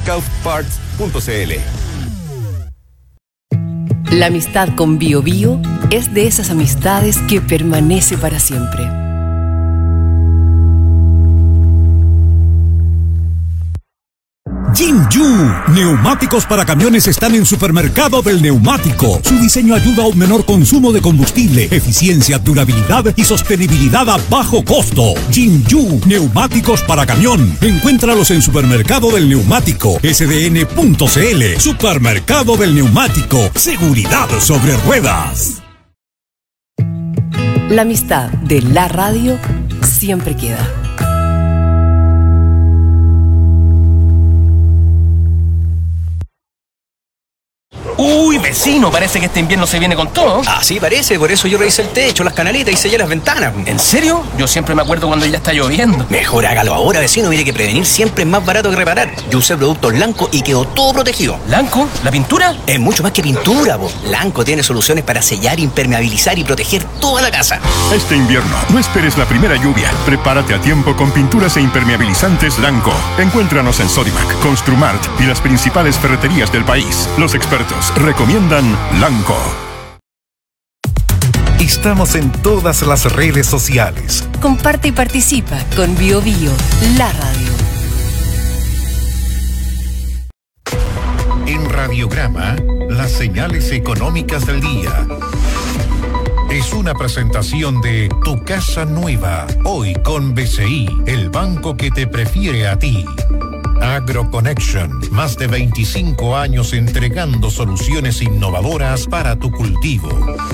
Kaufparts.cl. La amistad con Bio Bio es de esas amistades que permanece para siempre. Jinju, neumáticos para camiones están en Supermercado del Neumático. Su diseño ayuda a un menor consumo de combustible, eficiencia, durabilidad y sostenibilidad a bajo costo. Jinju, neumáticos para camión. Encuéntralos en Supermercado del Neumático, sdn.cl. Supermercado del Neumático, seguridad sobre ruedas. La amistad de la radio siempre queda. Uy, vecino, parece que este invierno se viene con todo. Ah, sí, parece, por eso yo revisé el techo, las canaletas y sellé las ventanas. ¿En serio? Yo siempre me acuerdo cuando ya está lloviendo. Mejor hágalo ahora, vecino, mire que prevenir siempre es más barato que reparar. Yo usé productos Lanco y quedó todo protegido. ¿Lanco? ¿La pintura? Es mucho más que pintura, po. Lanco tiene soluciones para sellar, impermeabilizar y proteger toda la casa. Este invierno, no esperes la primera lluvia. Prepárate a tiempo con pinturas e impermeabilizantes Lanco. Encuéntranos en Sodimac, Construmart y las principales ferreterías del país. Los expertos recomiendan Lanco. Estamos en todas las redes sociales. Comparte y participa con Bio Bio, la radio. En Radiograma, las señales económicas del día. Es una presentación de Tu Casa Nueva, hoy con BCI, el banco que te prefiere a ti. AgroConnection, más de 25 años entregando soluciones innovadoras para tu cultivo.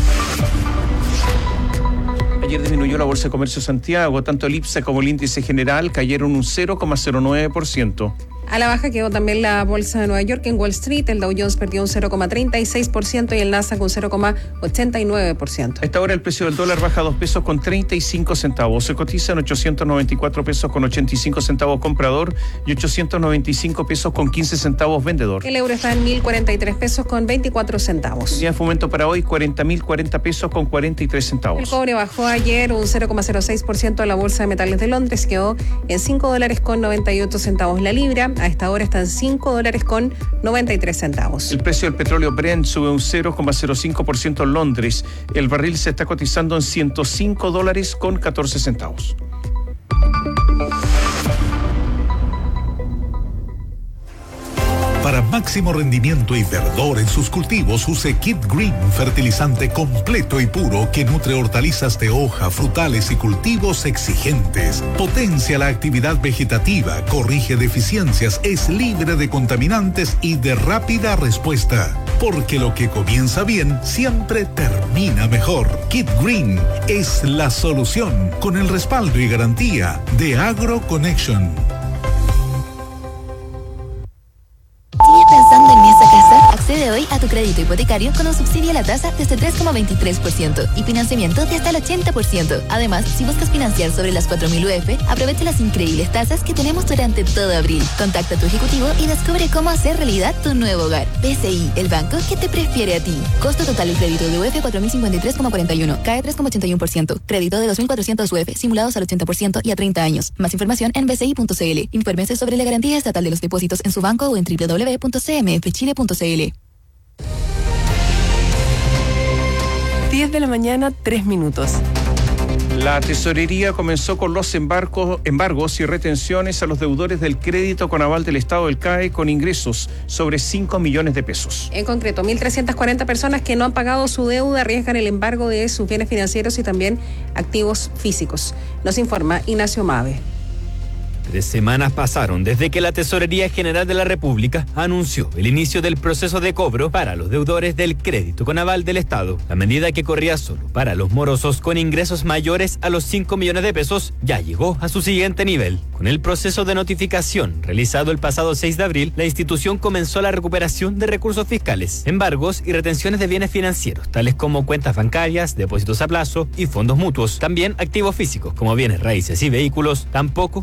Ayer disminuyó la Bolsa de Comercio de Santiago, tanto el IPSA como el índice general cayeron un 0,09%. A la baja quedó también la Bolsa de Nueva York. En Wall Street el Dow Jones perdió un 0,36% y el Nasdaq un 0,89%. A esta hora el precio del dólar baja 2 pesos con 35 centavos. Se cotiza en 894 pesos con 85 centavos comprador y 895 pesos con 15 centavos vendedor. El euro está en 1.043 pesos con 24 centavos. El día de fomento para hoy, 40.040 pesos con 43 centavos. El cobre bajó ayer un 0,06% en la Bolsa de Metales de Londres. Quedó en $5 con 98 centavos la libra. A esta hora está en $5 con 93 centavos. El precio del petróleo Brent sube un 0,05% en Londres. El barril se está cotizando en $105 con 14 centavos. Para máximo rendimiento y verdor en sus cultivos, use Kid Green, fertilizante completo y puro que nutre hortalizas de hoja, frutales y cultivos exigentes. Potencia la actividad vegetativa, corrige deficiencias, es libre de contaminantes y de rápida respuesta. Porque lo que comienza bien siempre termina mejor. Kid Green es la solución con el respaldo y garantía de AgroConnection. ¿Sigues pensando en esa casa? Accede hoy a tu crédito hipotecario con un subsidio a la tasa desde 3,23% y financiamiento de hasta el 80%. Además, si buscas financiar sobre las 4.000 UF, aprovecha las increíbles tasas que tenemos durante todo abril. Contacta a tu ejecutivo y descubre cómo hacer realidad tu nuevo hogar. BCI, el banco que te prefiere a ti. Costo total del crédito de UF 4.053,41. Cae 3,81%. Crédito de 2.400 UF simulados al 80% y a 30 años. Más información en bci.cl. Infórmese sobre la garantía estatal de los depósitos en su banco o en www.cmfchile.cl. 10 de la mañana, 3 minutos. La tesorería comenzó con los embargos y retenciones a los deudores del crédito con aval del Estado del CAE con ingresos sobre 5 millones de pesos. En concreto, 1.340 personas que no han pagado su deuda arriesgan el embargo de sus bienes financieros y también activos físicos. Nos informa Ignacio Mave. 3 semanas pasaron desde que la Tesorería General de la República anunció el inicio del proceso de cobro para los deudores del crédito con aval del Estado. La medida, que corría solo para los morosos con ingresos mayores a los 5 millones de pesos, ya llegó a su siguiente nivel. Con el proceso de notificación realizado el pasado 6 de abril, la institución comenzó la recuperación de recursos fiscales, embargos y retenciones de bienes financieros, tales como cuentas bancarias, depósitos a plazo y fondos mutuos. También activos físicos como bienes raíces y vehículos tampoco se salvan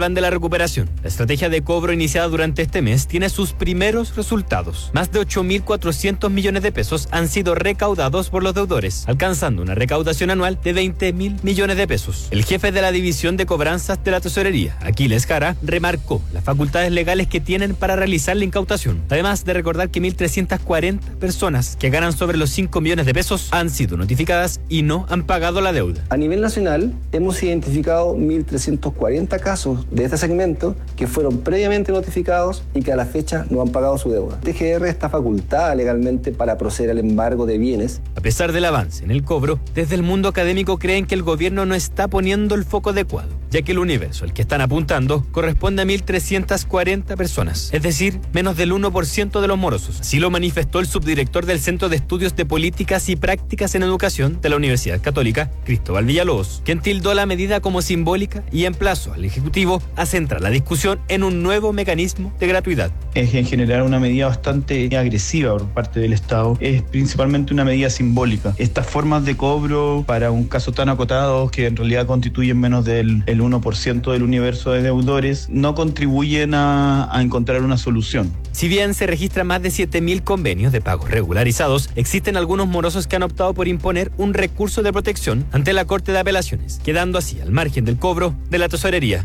plan de la recuperación. La estrategia de cobro iniciada durante este mes tiene sus primeros resultados. Más de 8.400 millones de pesos han sido recaudados por los deudores, alcanzando una recaudación anual de 20.000 millones de pesos. El jefe de la División de Cobranzas de la Tesorería, Aquiles Jara, remarcó las facultades legales que tienen para realizar la incautación, además de recordar que 1.340 personas que ganan sobre los 5 millones de pesos han sido notificadas y no han pagado la deuda. A nivel nacional, hemos identificado 1.340 casos de este segmento que fueron previamente notificados y que a la fecha no han pagado su deuda. TGR está facultada legalmente para proceder al embargo de bienes. A pesar del avance en el cobro, desde el mundo académico creen que el gobierno no está poniendo el foco adecuado, ya que el universo al que están apuntando corresponde a 1.340 personas, es decir, menos del 1% de los morosos. Así lo manifestó el subdirector del Centro de Estudios de Políticas y Prácticas en Educación de la Universidad Católica, Cristóbal Villalobos, quien tildó la medida como simbólica y emplazó al Ejecutivo a centrar la discusión en un nuevo mecanismo de gratuidad. Es en general una medida bastante agresiva por parte del Estado. Es principalmente una medida simbólica. Estas formas de cobro para un caso tan acotado, que en realidad constituyen menos del 1% del universo de deudores, no contribuyen a encontrar una solución. Si bien se registran más de 7.000 convenios de pagos regularizados, existen algunos morosos que han optado por imponer un recurso de protección ante la Corte de Apelaciones, quedando así al margen del cobro de la tesorería.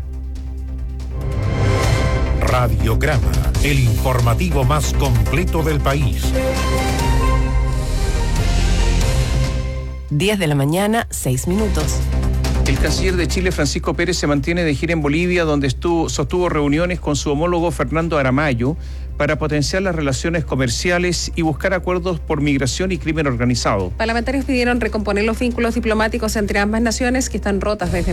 Radiograma, el informativo más completo del país. 10 de la mañana, 6 minutos. El canciller de Chile, Francisco Pérez, se mantiene de gira en Bolivia, donde sostuvo reuniones con su homólogo Fernando Aramayo para potenciar las relaciones comerciales y buscar acuerdos por migración y crimen organizado. Parlamentarios pidieron recomponer los vínculos diplomáticos entre ambas naciones que están rotas desde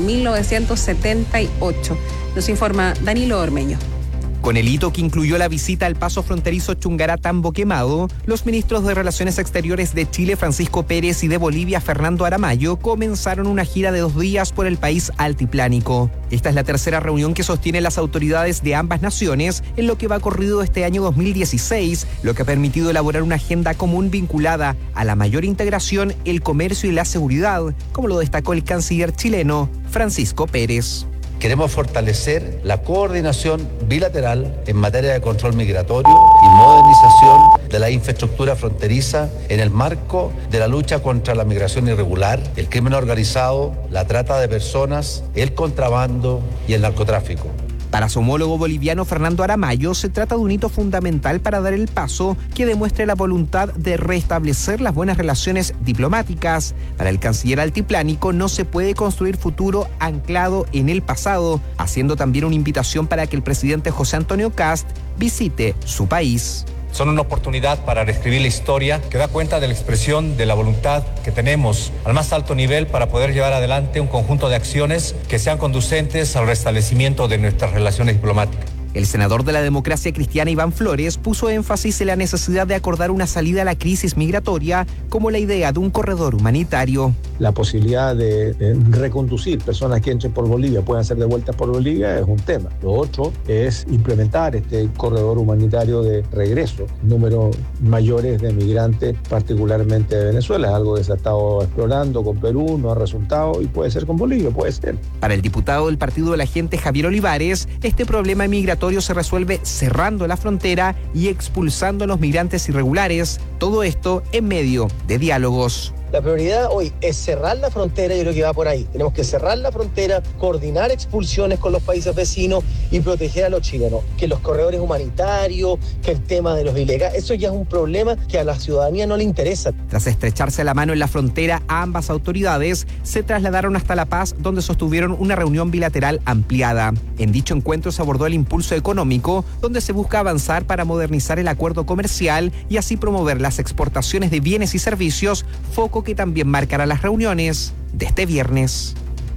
1978. Nos informa Danilo Ormeño. Con el hito que incluyó la visita al paso fronterizo Chungara-Tambo Quemado, los ministros de Relaciones Exteriores de Chile, Francisco Pérez, y de Bolivia, Fernando Aramayo, comenzaron una gira de 2 días por el país altiplánico. Esta es la tercera reunión que sostienen las autoridades de ambas naciones en lo que va corrido este año 2016, lo que ha permitido elaborar una agenda común vinculada a la mayor integración, el comercio y la seguridad, como lo destacó el canciller chileno, Francisco Pérez. Queremos fortalecer la coordinación bilateral en materia de control migratorio y modernización de la infraestructura fronteriza en el marco de la lucha contra la migración irregular, el crimen organizado, la trata de personas, el contrabando y el narcotráfico. Para su homólogo boliviano Fernando Aramayo, se trata de un hito fundamental para dar el paso que demuestre la voluntad de restablecer las buenas relaciones diplomáticas. Para el canciller altiplánico no se puede construir futuro anclado en el pasado, haciendo también una invitación para que el presidente José Antonio Kast visite su país. Son una oportunidad para reescribir la historia que da cuenta de la expresión de la voluntad que tenemos al más alto nivel para poder llevar adelante un conjunto de acciones que sean conducentes al restablecimiento de nuestras relaciones diplomáticas. El senador de la Democracia Cristiana, Iván Flores, puso énfasis en la necesidad de acordar una salida a la crisis migratoria, como la idea de un corredor humanitario. La posibilidad de reconducir personas que entren por Bolivia, puedan ser devueltas por Bolivia, es un tema. Lo otro es implementar este corredor humanitario de regreso, números mayores de migrantes, particularmente de Venezuela. Es algo que se ha estado explorando con Perú, no ha resultado, y puede ser con Bolivia, puede ser. Para el diputado del Partido de la Gente, Javier Olivares, este problema migratorio se resuelve cerrando la frontera y expulsando a los migrantes irregulares, todo esto en medio de diálogos. La prioridad hoy es cerrar la frontera, yo creo que va por ahí. Tenemos que cerrar la frontera, coordinar expulsiones con los países vecinos y proteger a los chilenos. Que los corredores humanitarios, que el tema de los ilegales, eso ya es un problema que a la ciudadanía no le interesa. Tras estrecharse la mano en la frontera, ambas autoridades se trasladaron hasta La Paz, donde sostuvieron una reunión bilateral ampliada. En dicho encuentro se abordó el impulso económico, donde se busca avanzar para modernizar el acuerdo comercial y así promover las exportaciones de bienes y servicios, foco que también marcará las reuniones de este viernes.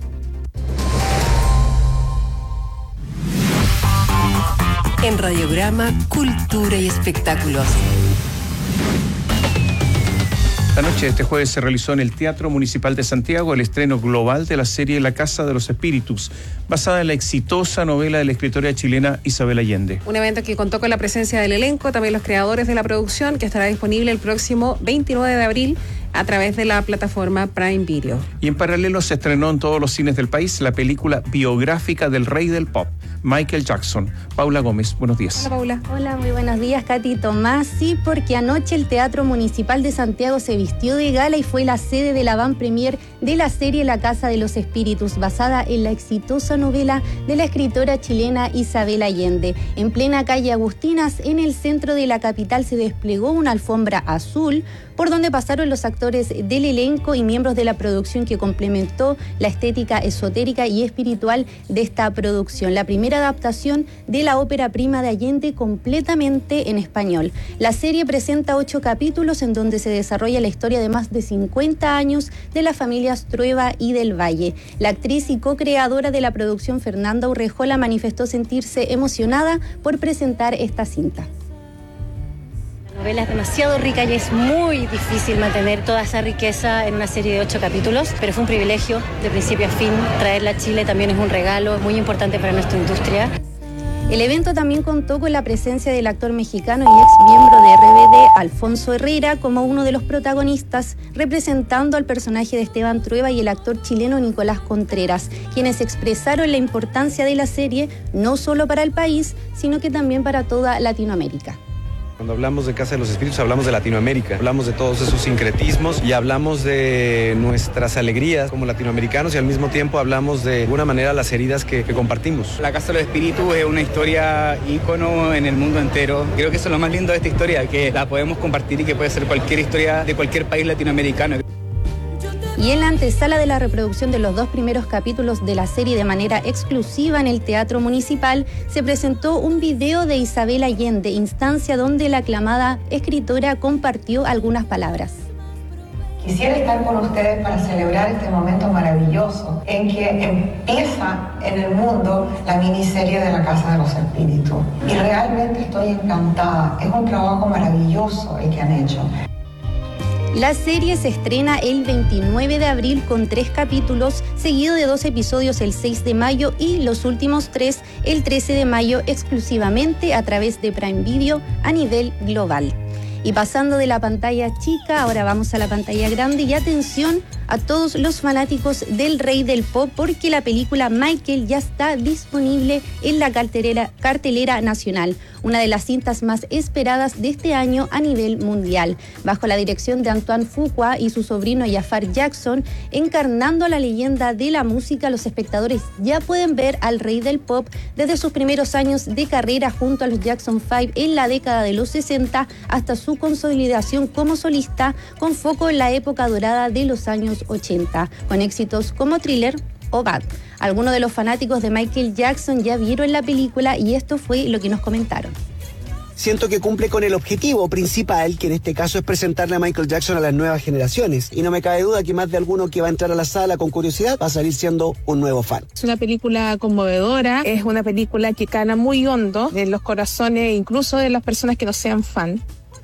En Radiograma, Cultura y Espectáculos. La noche de este jueves se realizó en el Teatro Municipal de Santiago el estreno global de la serie La Casa de los Espíritus, basada en la exitosa novela de la escritora chilena Isabel Allende. Un evento que contó con la presencia del elenco, también los creadores de la producción, que estará disponible el próximo 29 de abril a través de la plataforma Prime Video. Y en paralelo se estrenó en todos los cines del país la película biográfica del rey del pop, Michael Jackson. Paula Gómez, buenos días. Hola, Paula. Hola, muy buenos días, Katy y Tomás. Sí, porque anoche el Teatro Municipal de Santiago se vistió de gala y fue la sede de la avant premier de la serie La Casa de los Espíritus, basada en la exitosa novela de la escritora chilena Isabel Allende. En plena calle Agustinas, en el centro de la capital, se desplegó una alfombra azul por donde pasaron los actores del elenco y miembros de la producción, que complementó la estética esotérica y espiritual de esta producción. La primera adaptación de la ópera prima de Allende completamente en español. La serie presenta 8 capítulos en donde se desarrolla la historia de más de 50 años de las familias Trueba y del Valle. La actriz y co-creadora de la producción, Fernanda Urrejola, manifestó sentirse emocionada por presentar esta cinta. La novela es demasiado rica y es muy difícil mantener toda esa riqueza en una serie de 8 capítulos, pero fue un privilegio de principio a fin. Traerla a Chile también es un regalo muy importante para nuestra industria. El evento también contó con la presencia del actor mexicano y ex miembro de RBD, Alfonso Herrera, como uno de los protagonistas, representando al personaje de Esteban Trueba, y el actor chileno Nicolás Contreras, quienes expresaron la importancia de la serie no solo para el país, sino que también para toda Latinoamérica. Cuando hablamos de Casa de los Espíritus hablamos de Latinoamérica, hablamos de todos esos sincretismos y hablamos de nuestras alegrías como latinoamericanos, y al mismo tiempo hablamos de alguna manera las heridas que compartimos. La Casa de los Espíritus es una historia ícono en el mundo entero. Creo que eso es lo más lindo de esta historia, que la podemos compartir y que puede ser cualquier historia de cualquier país latinoamericano. Y en la antesala de la reproducción de los 2 primeros capítulos de la serie de manera exclusiva en el Teatro Municipal, se presentó un video de Isabel Allende, instancia donde la aclamada escritora compartió algunas palabras. Quisiera estar con ustedes para celebrar este momento maravilloso en que empieza en el mundo la miniserie de La Casa de los Espíritus. Y realmente estoy encantada. Es un trabajo maravilloso el que han hecho. La serie se estrena el 29 de abril con 3 capítulos, seguido de 2 episodios el 6 de mayo y los últimos 3 el 13 de mayo, exclusivamente a través de Prime Video a nivel global. Y pasando de la pantalla chica, ahora vamos a la pantalla grande, y atención a todos los fanáticos del rey del pop, porque la película Michael ya está disponible en la cartelera nacional, una de las cintas más esperadas de este año a nivel mundial. Bajo la dirección de Antoine Fuqua y su sobrino Jafar Jackson, encarnando a la leyenda de la música, los espectadores ya pueden ver al rey del pop desde sus primeros años de carrera junto a los Jackson 5 en la década de los 60 hasta su consolidación como solista, con foco en la época dorada de los años 80, con éxitos como Thriller o Bad. Algunos de los fanáticos de Michael Jackson ya vieron la película y esto fue lo que nos comentaron. Siento que cumple con el objetivo principal, que en este caso es presentarle a Michael Jackson a las nuevas generaciones. Y no me cabe duda que más de alguno que va a entrar a la sala con curiosidad va a salir siendo un nuevo fan. Es una película conmovedora, es una película que cala muy hondo en los corazones, incluso de las personas que no sean fan.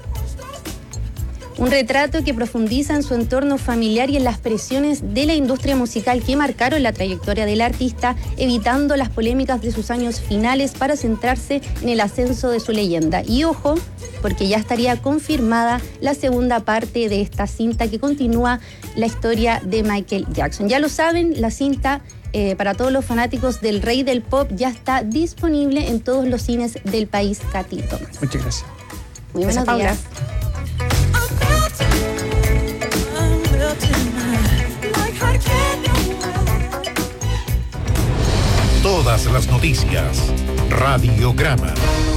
Un retrato que profundiza en su entorno familiar y en las presiones de la industria musical que marcaron la trayectoria del artista, evitando las polémicas de sus años finales para centrarse en el ascenso de su leyenda. Y ojo, porque ya estaría confirmada la segunda parte de esta cinta que continúa la historia de Michael Jackson. Ya lo saben, la cinta para todos los fanáticos del rey del pop ya está disponible en todos los cines del país. Katy, Tomás. Muchas gracias. Muy buenos días. Todas las noticias. Radiograma.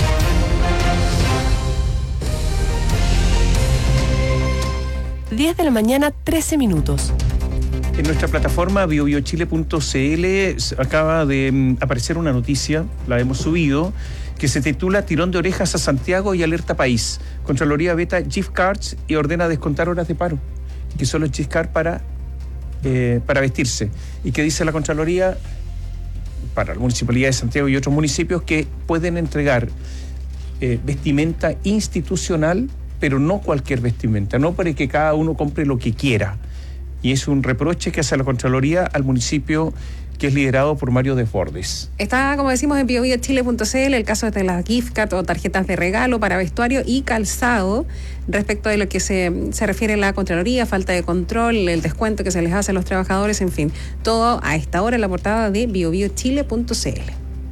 Diez de la mañana, 13 minutos. En nuestra plataforma biobiochile.cl acaba de aparecer una noticia, la hemos subido, que se titula Tirón de orejas a Santiago y alerta país. Contraloría veta gift cards y ordena descontar horas de paro, que son los gift cards para vestirse. Y que dice la Contraloría, para la Municipalidad de Santiago y otros municipios, que pueden entregar vestimenta institucional, pero no cualquier vestimenta, no para que cada uno compre lo que quiera. Y es un reproche que hace la Contraloría al municipio que es liderado por Mario Desbordes. Está, como decimos, en biochile.cl el caso de las gift cards o tarjetas de regalo para vestuario y calzado, respecto de lo que se refiere a la Contraloría, falta de control, el descuento que se les hace a los trabajadores, en fin, todo a esta hora en la portada de biochile.cl.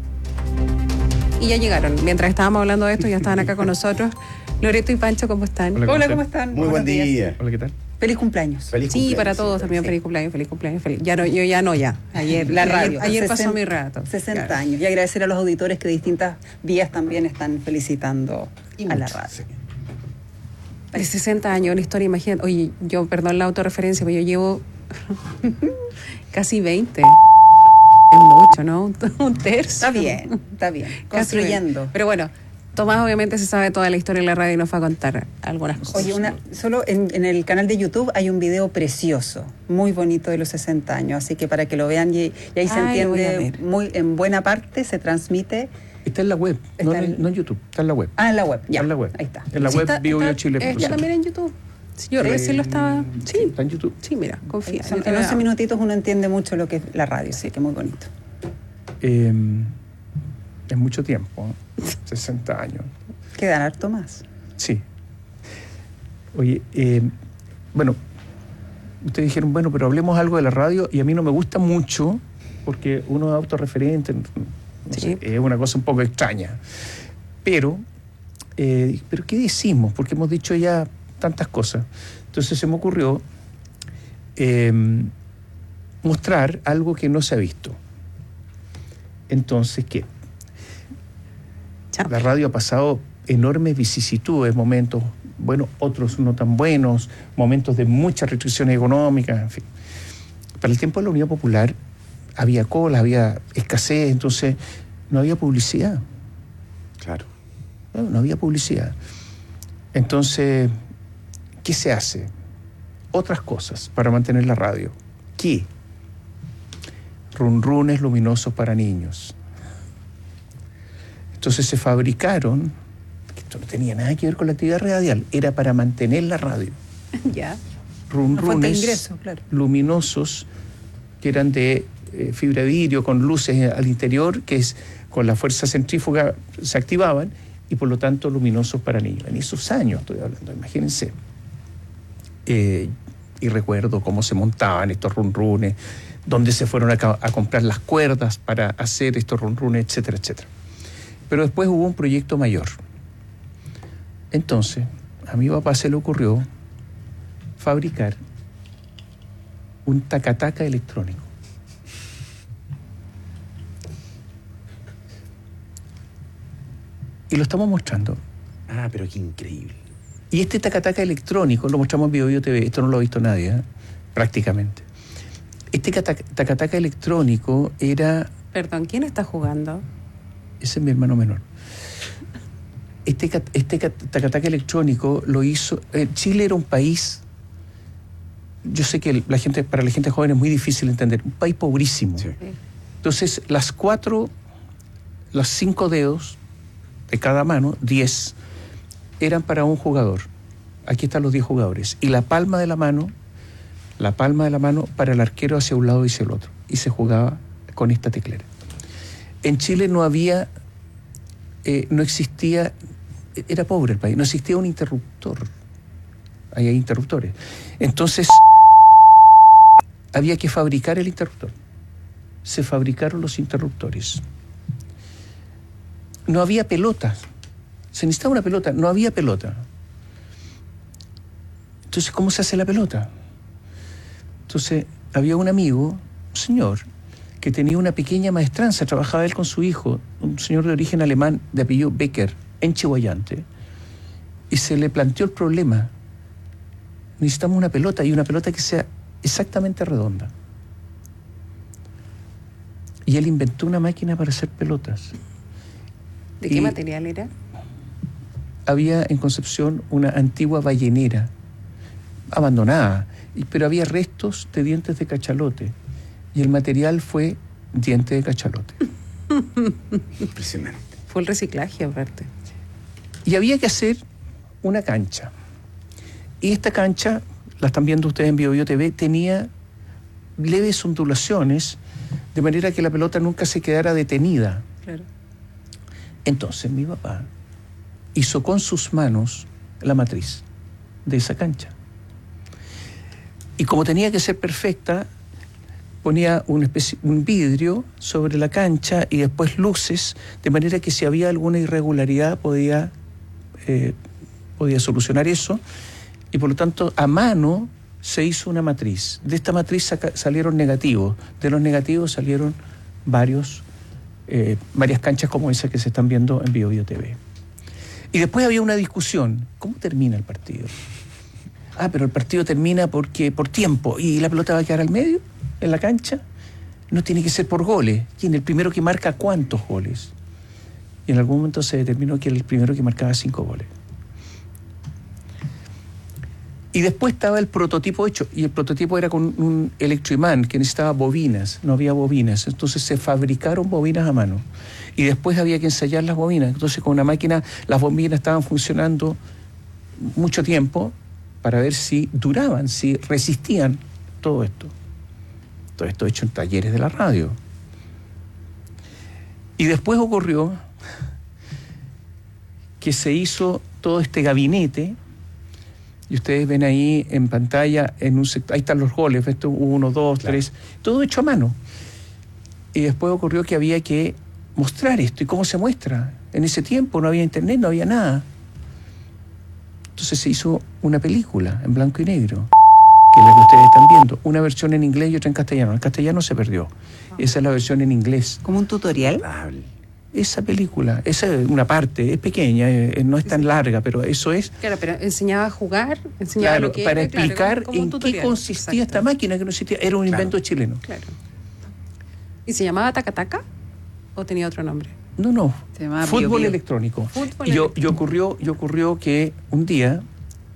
Y ya llegaron, mientras estábamos hablando de esto, ya estaban acá con nosotros Loreto y Pancho, ¿cómo están? Hola, ¿cómo están? Muy buen día. Hola, ¿qué tal? Feliz cumpleaños. Feliz Sí, cumpleaños, para todos también, feliz cumpleaños. Ya no, yo ya no, ya. Ayer, La radio. Ayer pasó mi rato. 60 claro. años. Y agradecer a los auditores que distintas vías también están felicitando a la radio. Sí. De 60 años, una historia, imagínate. Oye, yo, perdón la autorreferencia, pero yo llevo casi 20. Es mucho, ¿no? Un tercio. Está bien. Casi Construyendo. 20. Pero bueno, Tomás obviamente se sabe toda la historia de la radio y nos va a contar algunas cosas. Oye, solo en el canal de YouTube hay un video precioso, muy bonito de los 60 años, así que para que lo vean y ahí se entiende muy en buena parte, se transmite. Está en la web, no en YouTube, está en la web. Ah, en la web, ya. Está en la web. Ahí está. En la web biochile.cl. Está también en YouTube. Sí, yo recién lo estaba... Sí, está en YouTube. Sí, mira, confía. En 11 minutitos uno entiende mucho lo que es la radio, sí, que es muy bonito. Es mucho tiempo, 60 años. Quedan harto más. Sí. Oye, bueno, ustedes dijeron, bueno, pero hablemos algo de la radio, y a mí no me gusta mucho, porque uno es autorreferente, no sé, es una cosa un poco extraña. Pero ¿qué decimos? Porque hemos dicho ya tantas cosas. Entonces se me ocurrió mostrar algo que no se ha visto. Entonces, ¿qué? La radio ha pasado enormes vicisitudes, momentos buenos, otros no tan buenos, momentos de muchas restricciones económicas, en fin. Para el tiempo de la Unidad Popular había cola, había escasez, entonces no había publicidad. Claro. No había publicidad. Entonces, ¿qué se hace? Otras cosas para mantener la radio. ¿Qué? Runrunes luminosos para niños. Entonces se fabricaron, esto no tenía nada que ver con la actividad radial, era para mantener la radio. Ya. Runrunes luminosos que eran de fibra de vidrio con luces al interior, que es con la fuerza centrífuga se activaban, y por lo tanto luminosos para niños. En esos años estoy hablando, imagínense. Y recuerdo cómo se montaban estos runrunes, dónde se fueron a comprar las cuerdas para hacer estos runrunes, etcétera, etcétera. Pero después hubo un proyecto mayor. Entonces, a mi papá se le ocurrió fabricar un tacataca electrónico. Y lo estamos mostrando. Ah, pero qué increíble. Y este tacataca electrónico lo mostramos en BioBio TV, esto no lo ha visto nadie, prácticamente. Este tacataca electrónico era... Perdón, ¿quién está jugando? Ese es mi hermano menor. Este tacataca electrónico lo hizo... Chile era un país... Yo sé que para la gente joven es muy difícil entender. Un país pobrísimo. Sí. Entonces, los 5 dedos de cada mano, 10, eran para un jugador. Aquí están los 10 jugadores. Y la palma de la mano para el arquero hacia un lado y hacia el otro. Y se jugaba con esta teclera. En Chile no existía, era pobre el país, no existía un interruptor. Ahí hay interruptores. Entonces, había que fabricar el interruptor. Se fabricaron los interruptores. No había pelotas. Se necesitaba una pelota, no había pelota. Entonces, ¿cómo se hace la pelota? Entonces, había un amigo, un señor, que tenía una pequeña maestranza, trabajaba él con su hijo, un señor de origen alemán de apellido Becker, en Chihuayante, y se le planteó el problema. Necesitamos una pelota, y una pelota que sea exactamente redonda. Y él inventó una máquina para hacer pelotas. ¿De qué material era? Había en Concepción una antigua ballenera, abandonada, pero había restos de dientes de cachalote. Y el material fue diente de cachalote. Impresionante. Fue el reciclaje, aparte. Y había que hacer una cancha. Y esta cancha, la están viendo ustedes en BioBio TV, tenía leves ondulaciones, de manera que la pelota nunca se quedara detenida. Claro. Entonces mi papá hizo con sus manos la matriz de esa cancha. Y como tenía que ser perfecta, ponía un vidrio sobre la cancha y después luces, de manera que si había alguna irregularidad podía solucionar eso, y por lo tanto a mano se hizo una matriz. De esta matriz salieron negativos, de los negativos salieron varias canchas como esa que se están viendo en Bio Bio TV. Y después había una discusión, ¿cómo termina el partido? Pero el partido termina por tiempo, y la pelota va a quedar al medio, en la cancha. No tiene que ser por goles. ¿Quién? El primero que marca cuántos goles. Y en algún momento se determinó que era el primero que marcaba 5 goles. Y después estaba el prototipo hecho, y el prototipo era con un electroimán que necesitaba bobinas, no había bobinas, entonces se fabricaron bobinas a mano. Y después había que ensayar las bobinas, entonces con una máquina las bobinas estaban funcionando mucho tiempo para ver si duraban, si resistían todo esto. Todo esto hecho en talleres de la radio. Y después ocurrió que se hizo todo este gabinete. Y ustedes ven ahí en pantalla, en un sector, ahí están los goles, esto 1, 2, 3, todo hecho a mano. Y después ocurrió que había que mostrar esto. ¿Y cómo se muestra? En ese tiempo no había internet, no había nada. Entonces se hizo una película en blanco y negro, que es la que ustedes están viendo. Una versión en inglés y otra en castellano. En castellano se perdió. Esa es la versión en inglés. ¿Como un tutorial? Esa película, esa es una parte, es pequeña, no es tan larga, pero eso es... Claro, pero enseñaba a jugar, enseñaba lo que... para explicar como en qué consistía esta máquina, que no existía, era un invento chileno. Claro. ¿Y se llamaba Taca-Taca o tenía otro nombre? No, se llamaba fútbol electrónico. Y ocurrió que un día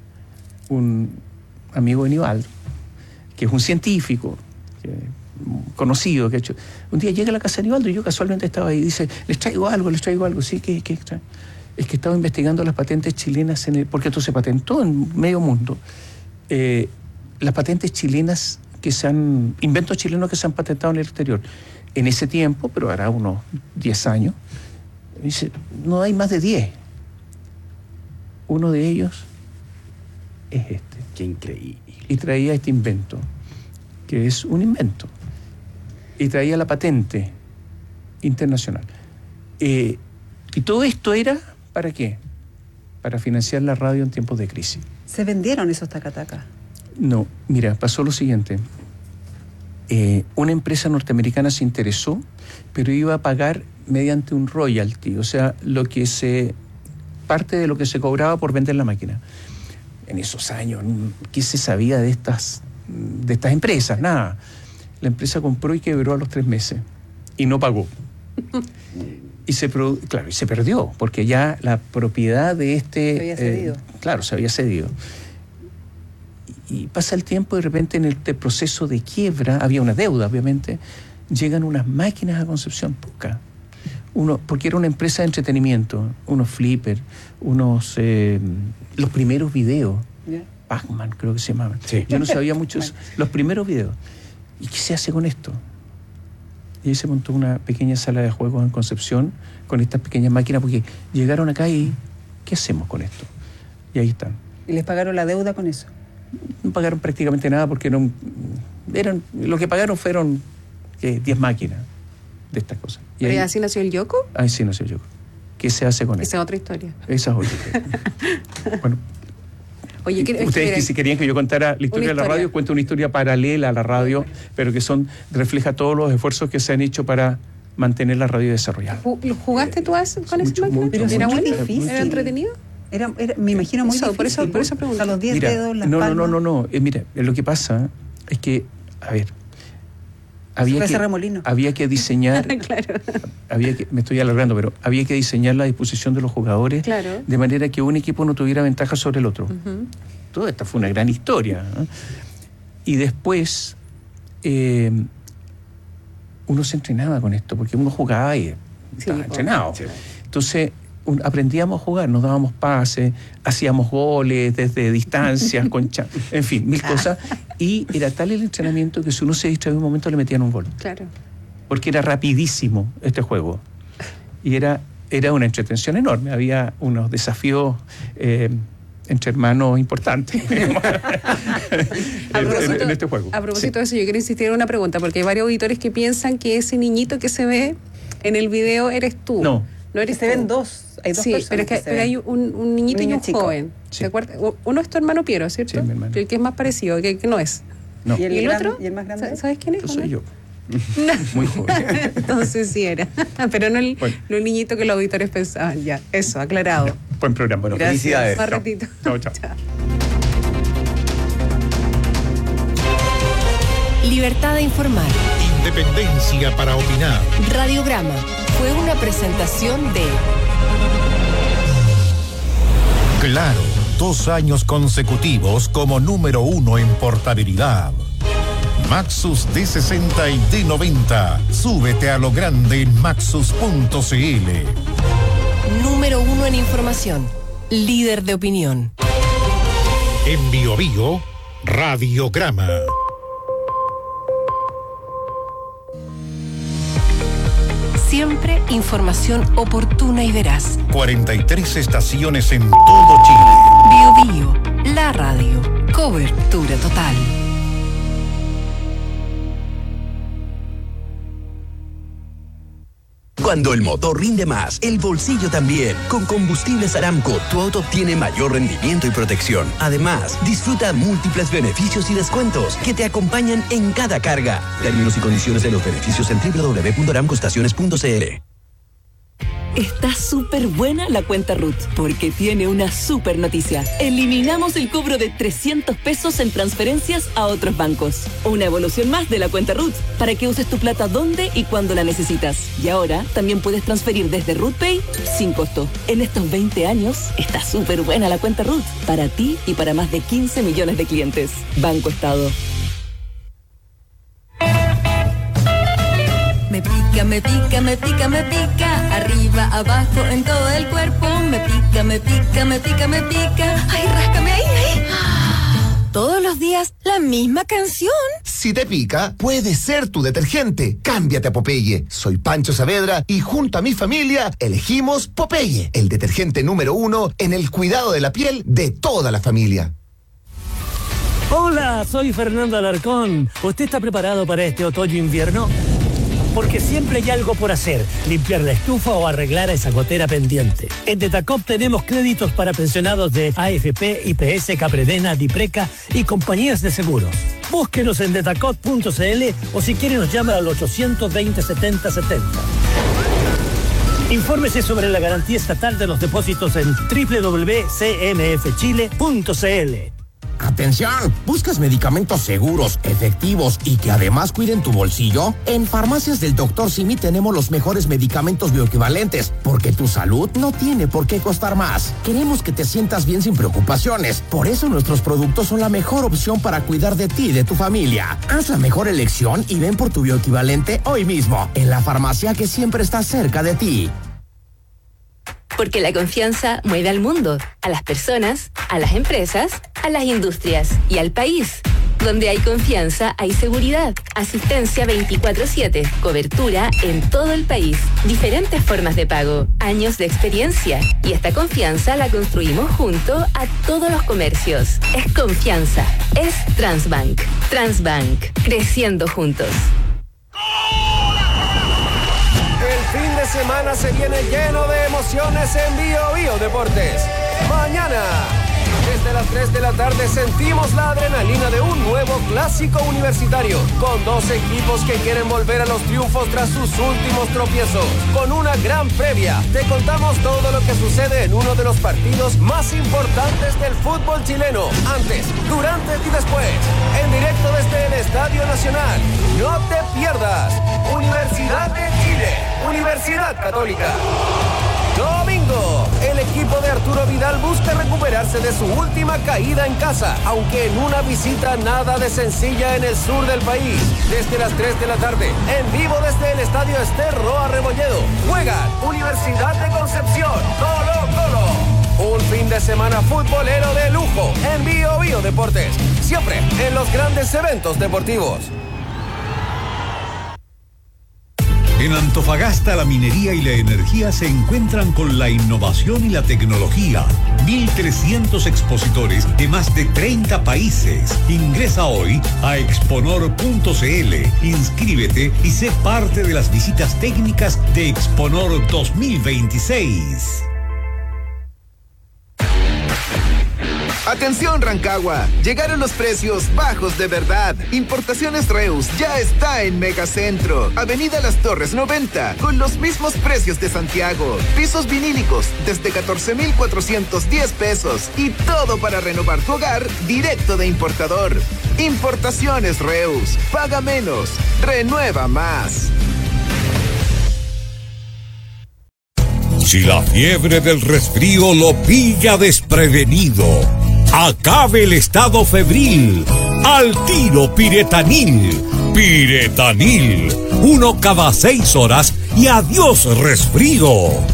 un amigo de Nivaldo, que es un científico conocido, que ha hecho, un día llega a la casa de Nivaldo y yo casualmente estaba ahí y dice, les traigo algo, sí, ¿qué extra? Es que estaba investigando las patentes chilenas, porque esto se patentó en medio mundo, las patentes chilenas inventos chilenos que se han patentado en el exterior. En ese tiempo, pero hará unos 10 años, dice, no hay más de 10. Uno de ellos es este. Qué increíble. Y traía este invento, que es un invento. Y traía la patente internacional. Y todo esto era, ¿para qué? Para financiar la radio en tiempos de crisis. ¿Se vendieron esos Taca-Taca? No, mira, pasó lo siguiente. Una empresa norteamericana se interesó, pero iba a pagar mediante un royalty, o sea, parte de lo que se cobraba por vender la máquina. En esos años, ¿qué se sabía de estas empresas? Nada. La empresa compró y quebró a los 3 meses y no pagó. Y se perdió, porque ya la propiedad de se había cedido. Se había cedido. Y pasa el tiempo y de repente en este proceso de quiebra, había una deuda, obviamente, llegan unas máquinas a Concepción, porque era una empresa de entretenimiento, unos flippers, los primeros videos, Pac-Man creo que se llamaban. Sí. Yo no sabía muchos, los primeros videos. ¿Y qué se hace con esto? Y ahí se montó una pequeña sala de juegos en Concepción con estas pequeñas máquinas, porque llegaron acá y ¿qué hacemos con esto? Y ahí están. ¿Y les pagaron la deuda con eso? No pagaron prácticamente nada porque lo que pagaron fueron 10 máquinas de estas cosas. ¿Y así nació el Yoko? Así nació el Yoko. ¿Qué se hace con eso? Esa es otra historia. Esa es otra historia. Bueno. Oye, ustedes si querían que yo contara la historia de la radio, cuento una historia paralela a la radio, pero que refleja todos los esfuerzos que se han hecho para mantener la radio desarrollada. ¿Jugaste tú con esa máquina? ¿Era muy difícil? ¿Era entretenido? Me imagino muy difícil. Por eso pregunto. A los 10 dedos, las palmas. No. Mira, lo que pasa es que, había que diseñar, claro. Me estoy alargando, pero había que diseñar la disposición de los jugadores, claro, de manera que un equipo no tuviera ventaja sobre el otro. Uh-huh. Toda esta fue una gran historia, ¿no? Y después uno se entrenaba con esto, porque uno jugaba y estaba entrenado. Sí. Entonces aprendíamos a jugar, nos dábamos pases, hacíamos goles desde distancias, en fin, mil cosas. Y era tal el entrenamiento que si uno se distraía un momento le metían un gol. Claro. Porque era rapidísimo este juego. Y era una entretención enorme. Había unos desafíos entre hermanos importantes en este juego. A propósito de eso, yo quiero insistir en una pregunta, porque hay varios auditores que piensan que ese niñito que se ve en el video eres tú. No eres se tú. ven dos. Hay dos personas. Pero hay un niñito y un chico. joven. Sí. ¿Te acuerdas? Uno es tu hermano Piero, ¿cierto? Sí, mi hermano. El que es más parecido, que no es. No. ¿Y el otro? ¿Y el más grande? ¿Sabes quién es? Yo soy yo. No. Muy joven. Entonces sí era. Pero no el niñito que los auditores pensaban. Ya, eso, aclarado. Buen programa. Bueno, Gracias. felicidades. Más ratito. Chao. Libertad de informar. Independencia para opinar. Radiograma fue una presentación de Claro, 2 años consecutivos como número 1 en portabilidad. Maxus D60 y D90. Súbete a lo grande en maxus.cl. número 1 en información. Líder de opinión. En Bio Bio, Radiograma. Siempre información oportuna y veraz. 43 estaciones en todo Chile. Bio Bio, la radio. Cobertura total. Cuando el motor rinde más, el bolsillo también. Con Combustibles Aramco, tu auto obtiene mayor rendimiento y protección. Además, disfruta múltiples beneficios y descuentos que te acompañan en cada carga. Términos y condiciones de los beneficios en www.aramcoestaciones.cl. Está súper buena la cuenta RUT, porque tiene una súper noticia. Eliminamos el cobro de 300 pesos en transferencias a otros bancos. Una evolución más de la cuenta RUT, para que uses tu plata donde y cuando la necesitas. Y ahora también puedes transferir desde RUTPay sin costo. En estos 20 años, está súper buena la cuenta RUT, para ti y para más de 15 millones de clientes. Banco Estado. Me pica, me pica, me pica, me pica, arriba, abajo, en todo el cuerpo. Me pica, me pica, me pica, me pica. Ay, ráscame ahí, ahí. Todos los días la misma canción. Si te pica, puede ser tu detergente. Cámbiate a Popeye. Soy Pancho Saavedra y junto a mi familia elegimos Popeye, el detergente número 1 en el cuidado de la piel de toda la familia. Hola, soy Fernando Alarcón. ¿Usted está preparado para este otoño-invierno? Porque siempre hay algo por hacer, limpiar la estufa o arreglar esa gotera pendiente. En Detacop tenemos créditos para pensionados de AFP, IPS, Capredena, Dipreca y compañías de seguros. Búsquenos en detacop.cl o si quiere nos llama al 820-7070. Infórmese sobre la garantía estatal de los depósitos en www.cmfchile.cl. Atención, ¿buscas medicamentos seguros, efectivos y que además cuiden tu bolsillo? En Farmacias del Dr. Simi tenemos los mejores medicamentos bioequivalentes, porque tu salud no tiene por qué costar más. Queremos que te sientas bien sin preocupaciones, por eso nuestros productos son la mejor opción para cuidar de ti y de tu familia. Haz la mejor elección y ven por tu bioequivalente hoy mismo, en la farmacia que siempre está cerca de ti. Porque la confianza mueve al mundo, a las personas, a las empresas, a las industrias y al país. Donde hay confianza, hay seguridad. Asistencia 24/7, cobertura en todo el país, diferentes formas de pago, años de experiencia. Y esta confianza la construimos junto a todos los comercios. Es confianza, es Transbank. Transbank, creciendo juntos. El fin de semana se viene lleno de emociones en Bio Bio Deportes. Mañana, desde las 3 de la tarde, sentimos la adrenalina de un nuevo clásico universitario, con 2 equipos que quieren volver a los triunfos tras sus últimos tropiezos. Con una gran previa, te contamos todo lo que sucede en uno de los partidos más importantes del fútbol chileno, antes, durante y después, en directo desde el Estadio Nacional. No te pierdas. Universidad de Chile, Universidad Católica. Domingo, el equipo equipo de Arturo Vidal busca recuperarse de su última caída en casa, aunque en una visita nada de sencilla en el sur del país. Desde las 3 de la tarde, en vivo desde el estadio Ester Roa Rebolledo, juegan Universidad de Concepción, Colo-Colo. Un fin de semana futbolero de lujo en Bio Bio Deportes, siempre en los grandes eventos deportivos. En Antofagasta, la minería y la energía se encuentran con la innovación y la tecnología. 1.300 expositores de más de 30 países. Ingresa hoy a exponor.cl, inscríbete y sé parte de las visitas técnicas de Exponor 2026. Atención Rancagua, llegaron los precios bajos de verdad. Importaciones Reus ya está en Megacentro, Avenida Las Torres 90, con los mismos precios de Santiago. Pisos vinílicos desde 14,410 pesos y todo para renovar tu hogar directo de importador. Importaciones Reus, paga menos, renueva más. Si la fiebre del resfrío lo pilla desprevenido, acabe el estado febril. Al tiro Piretanil. Piretanil. 1 cada 6 horas y adiós resfrío.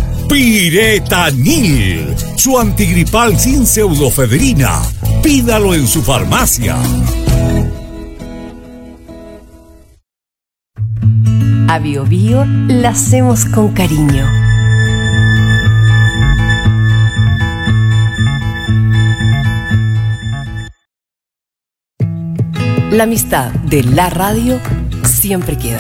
Piretanil. Su antigripal sin pseudofedrina. Pídalo en su farmacia. A Bio Bio la hacemos con cariño. La amistad de la radio siempre queda.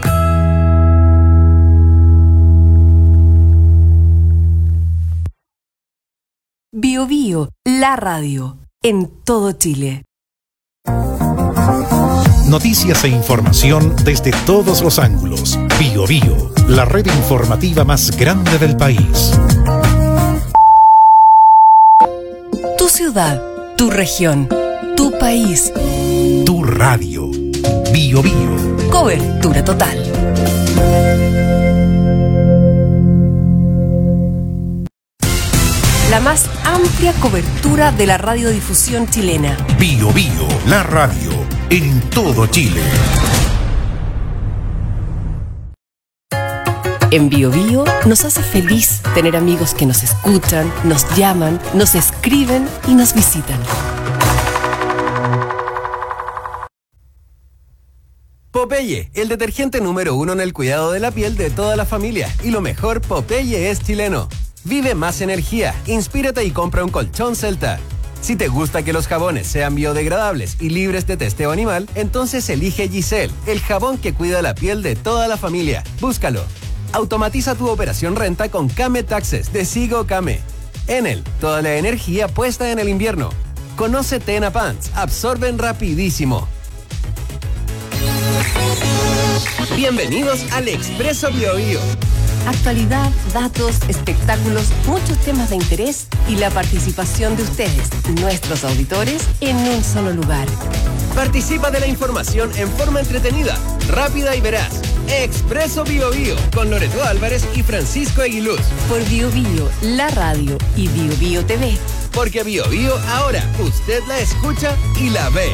Bio Bio, la radio, en todo Chile. Noticias e información desde todos los ángulos. Bio Bio, la red informativa más grande del país. Tu ciudad, tu región, tu país. Tu radio. Bio Bio. Cobertura total. La más amplia cobertura de la radiodifusión chilena. Bio Bio, la radio, en todo Chile. En Bio Bio nos hace feliz tener amigos que nos escuchan, nos llaman, nos escriben y nos visitan. Popeye, el detergente número 1 en el cuidado de la piel de toda la familia. Y lo mejor, Popeye es chileno. Vive más energía, inspírate y compra un colchón Celta. Si te gusta que los jabones sean biodegradables y libres de testeo animal, entonces elige Giselle, el jabón que cuida la piel de toda la familia. Búscalo. Automatiza tu operación renta con Kame Taxes de Sigo Kame. Enel, toda la energía puesta en el invierno. Conoce Tena Pants, absorben rapidísimo. Bienvenidos al Expreso Bio Bio. Actualidad, datos, espectáculos, muchos temas de interés y la participación de ustedes, nuestros auditores, en un solo lugar. Participa de la información en forma entretenida, rápida y veraz. Expreso Bio Bio con Loreto Álvarez y Francisco Aguiluz. Por Bio Bio, la radio y Bio Bio TV. Porque Bio Bio ahora usted la escucha y la ve.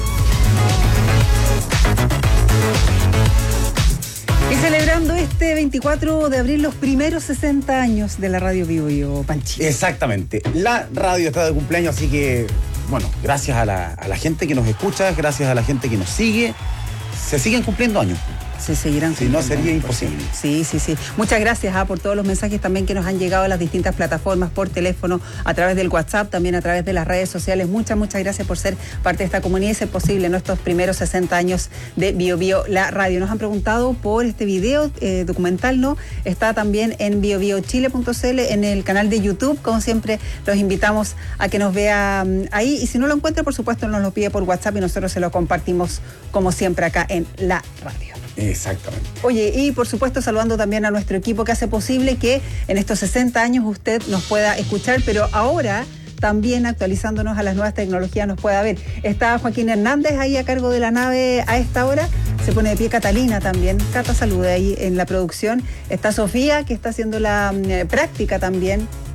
Y celebrando este 24 de abril los primeros 60 años de la radio Bio Bio, Panchi. Exactamente. La radio está de cumpleaños, así que, bueno, gracias a la gente que nos escucha, gracias a la gente que nos sigue, se siguen cumpliendo años. Se seguirán. Si no, sería imposible. Sí. Muchas gracias por todos los mensajes también que nos han llegado a las distintas plataformas, por teléfono, a través del WhatsApp, también a través de las redes sociales. Muchas gracias por ser parte de esta comunidad y ser posible nuestros primeros 60 años de Bio Bio, la radio. Nos han preguntado por este video documental, ¿no? Está también en biobiochile.cl, en el canal de YouTube. Como siempre, los invitamos a que nos vea ahí. Y si no lo encuentra, por supuesto, nos lo pide por WhatsApp y nosotros se lo compartimos, como siempre, acá en la radio. Exactamente. Oye, y por supuesto saludando también a nuestro equipo que hace posible que en estos 60 años usted nos pueda escuchar, pero ahora también actualizándonos a las nuevas tecnologías nos pueda ver. Está Joaquín Hernández ahí a cargo de la nave a esta hora. Se pone de pie Catalina también. Cata saluda ahí en la producción. Está Sofía, que está haciendo la práctica también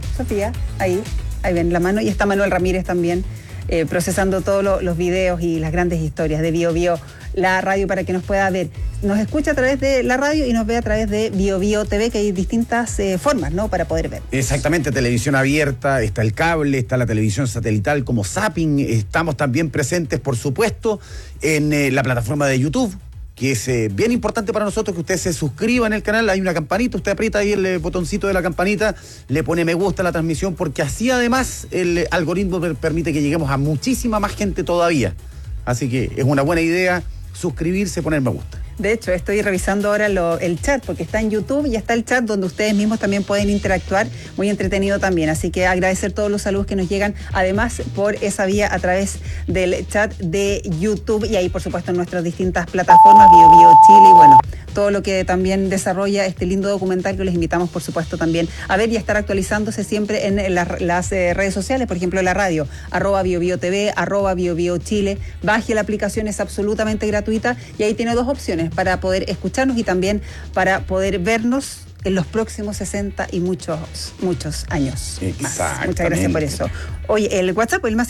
Sofía, ahí ven la mano. Y está Manuel Ramírez también procesando todos los videos y las grandes historias de Bio Bio, la radio, para que nos pueda ver. Nos escucha a través de la radio y nos ve a través de Bio Bio TV, que hay distintas formas, ¿no?, para poder ver. Exactamente, televisión abierta, está el cable, está la televisión satelital como Zapping. Estamos también presentes, por supuesto, en la plataforma de YouTube, que es bien importante para nosotros que usted se suscriba en el canal. Hay una campanita, usted aprieta ahí el botoncito de la campanita, le pone me gusta a la transmisión, porque así además el algoritmo permite que lleguemos a muchísima más gente todavía. Así que es una buena idea suscribirse, poner me gusta. De hecho, estoy revisando ahora el chat, porque está en YouTube y está el chat donde ustedes mismos también pueden interactuar, muy entretenido también. Así que agradecer todos los saludos que nos llegan, además por esa vía a través del chat de YouTube, y ahí por supuesto en nuestras distintas plataformas, Bio Bio Chile, y bueno, todo lo que también desarrolla este lindo documental, que les invitamos por supuesto también a ver y a estar actualizándose siempre en las redes sociales, por ejemplo la radio, @BioBioTV, @BioBioChile. Baje la aplicación, es absolutamente gratuita y ahí tiene dos opciones para poder escucharnos y también para poder vernos en los próximos 60 y muchos años más. Muchas gracias por eso. Oye, el WhatsApp, el más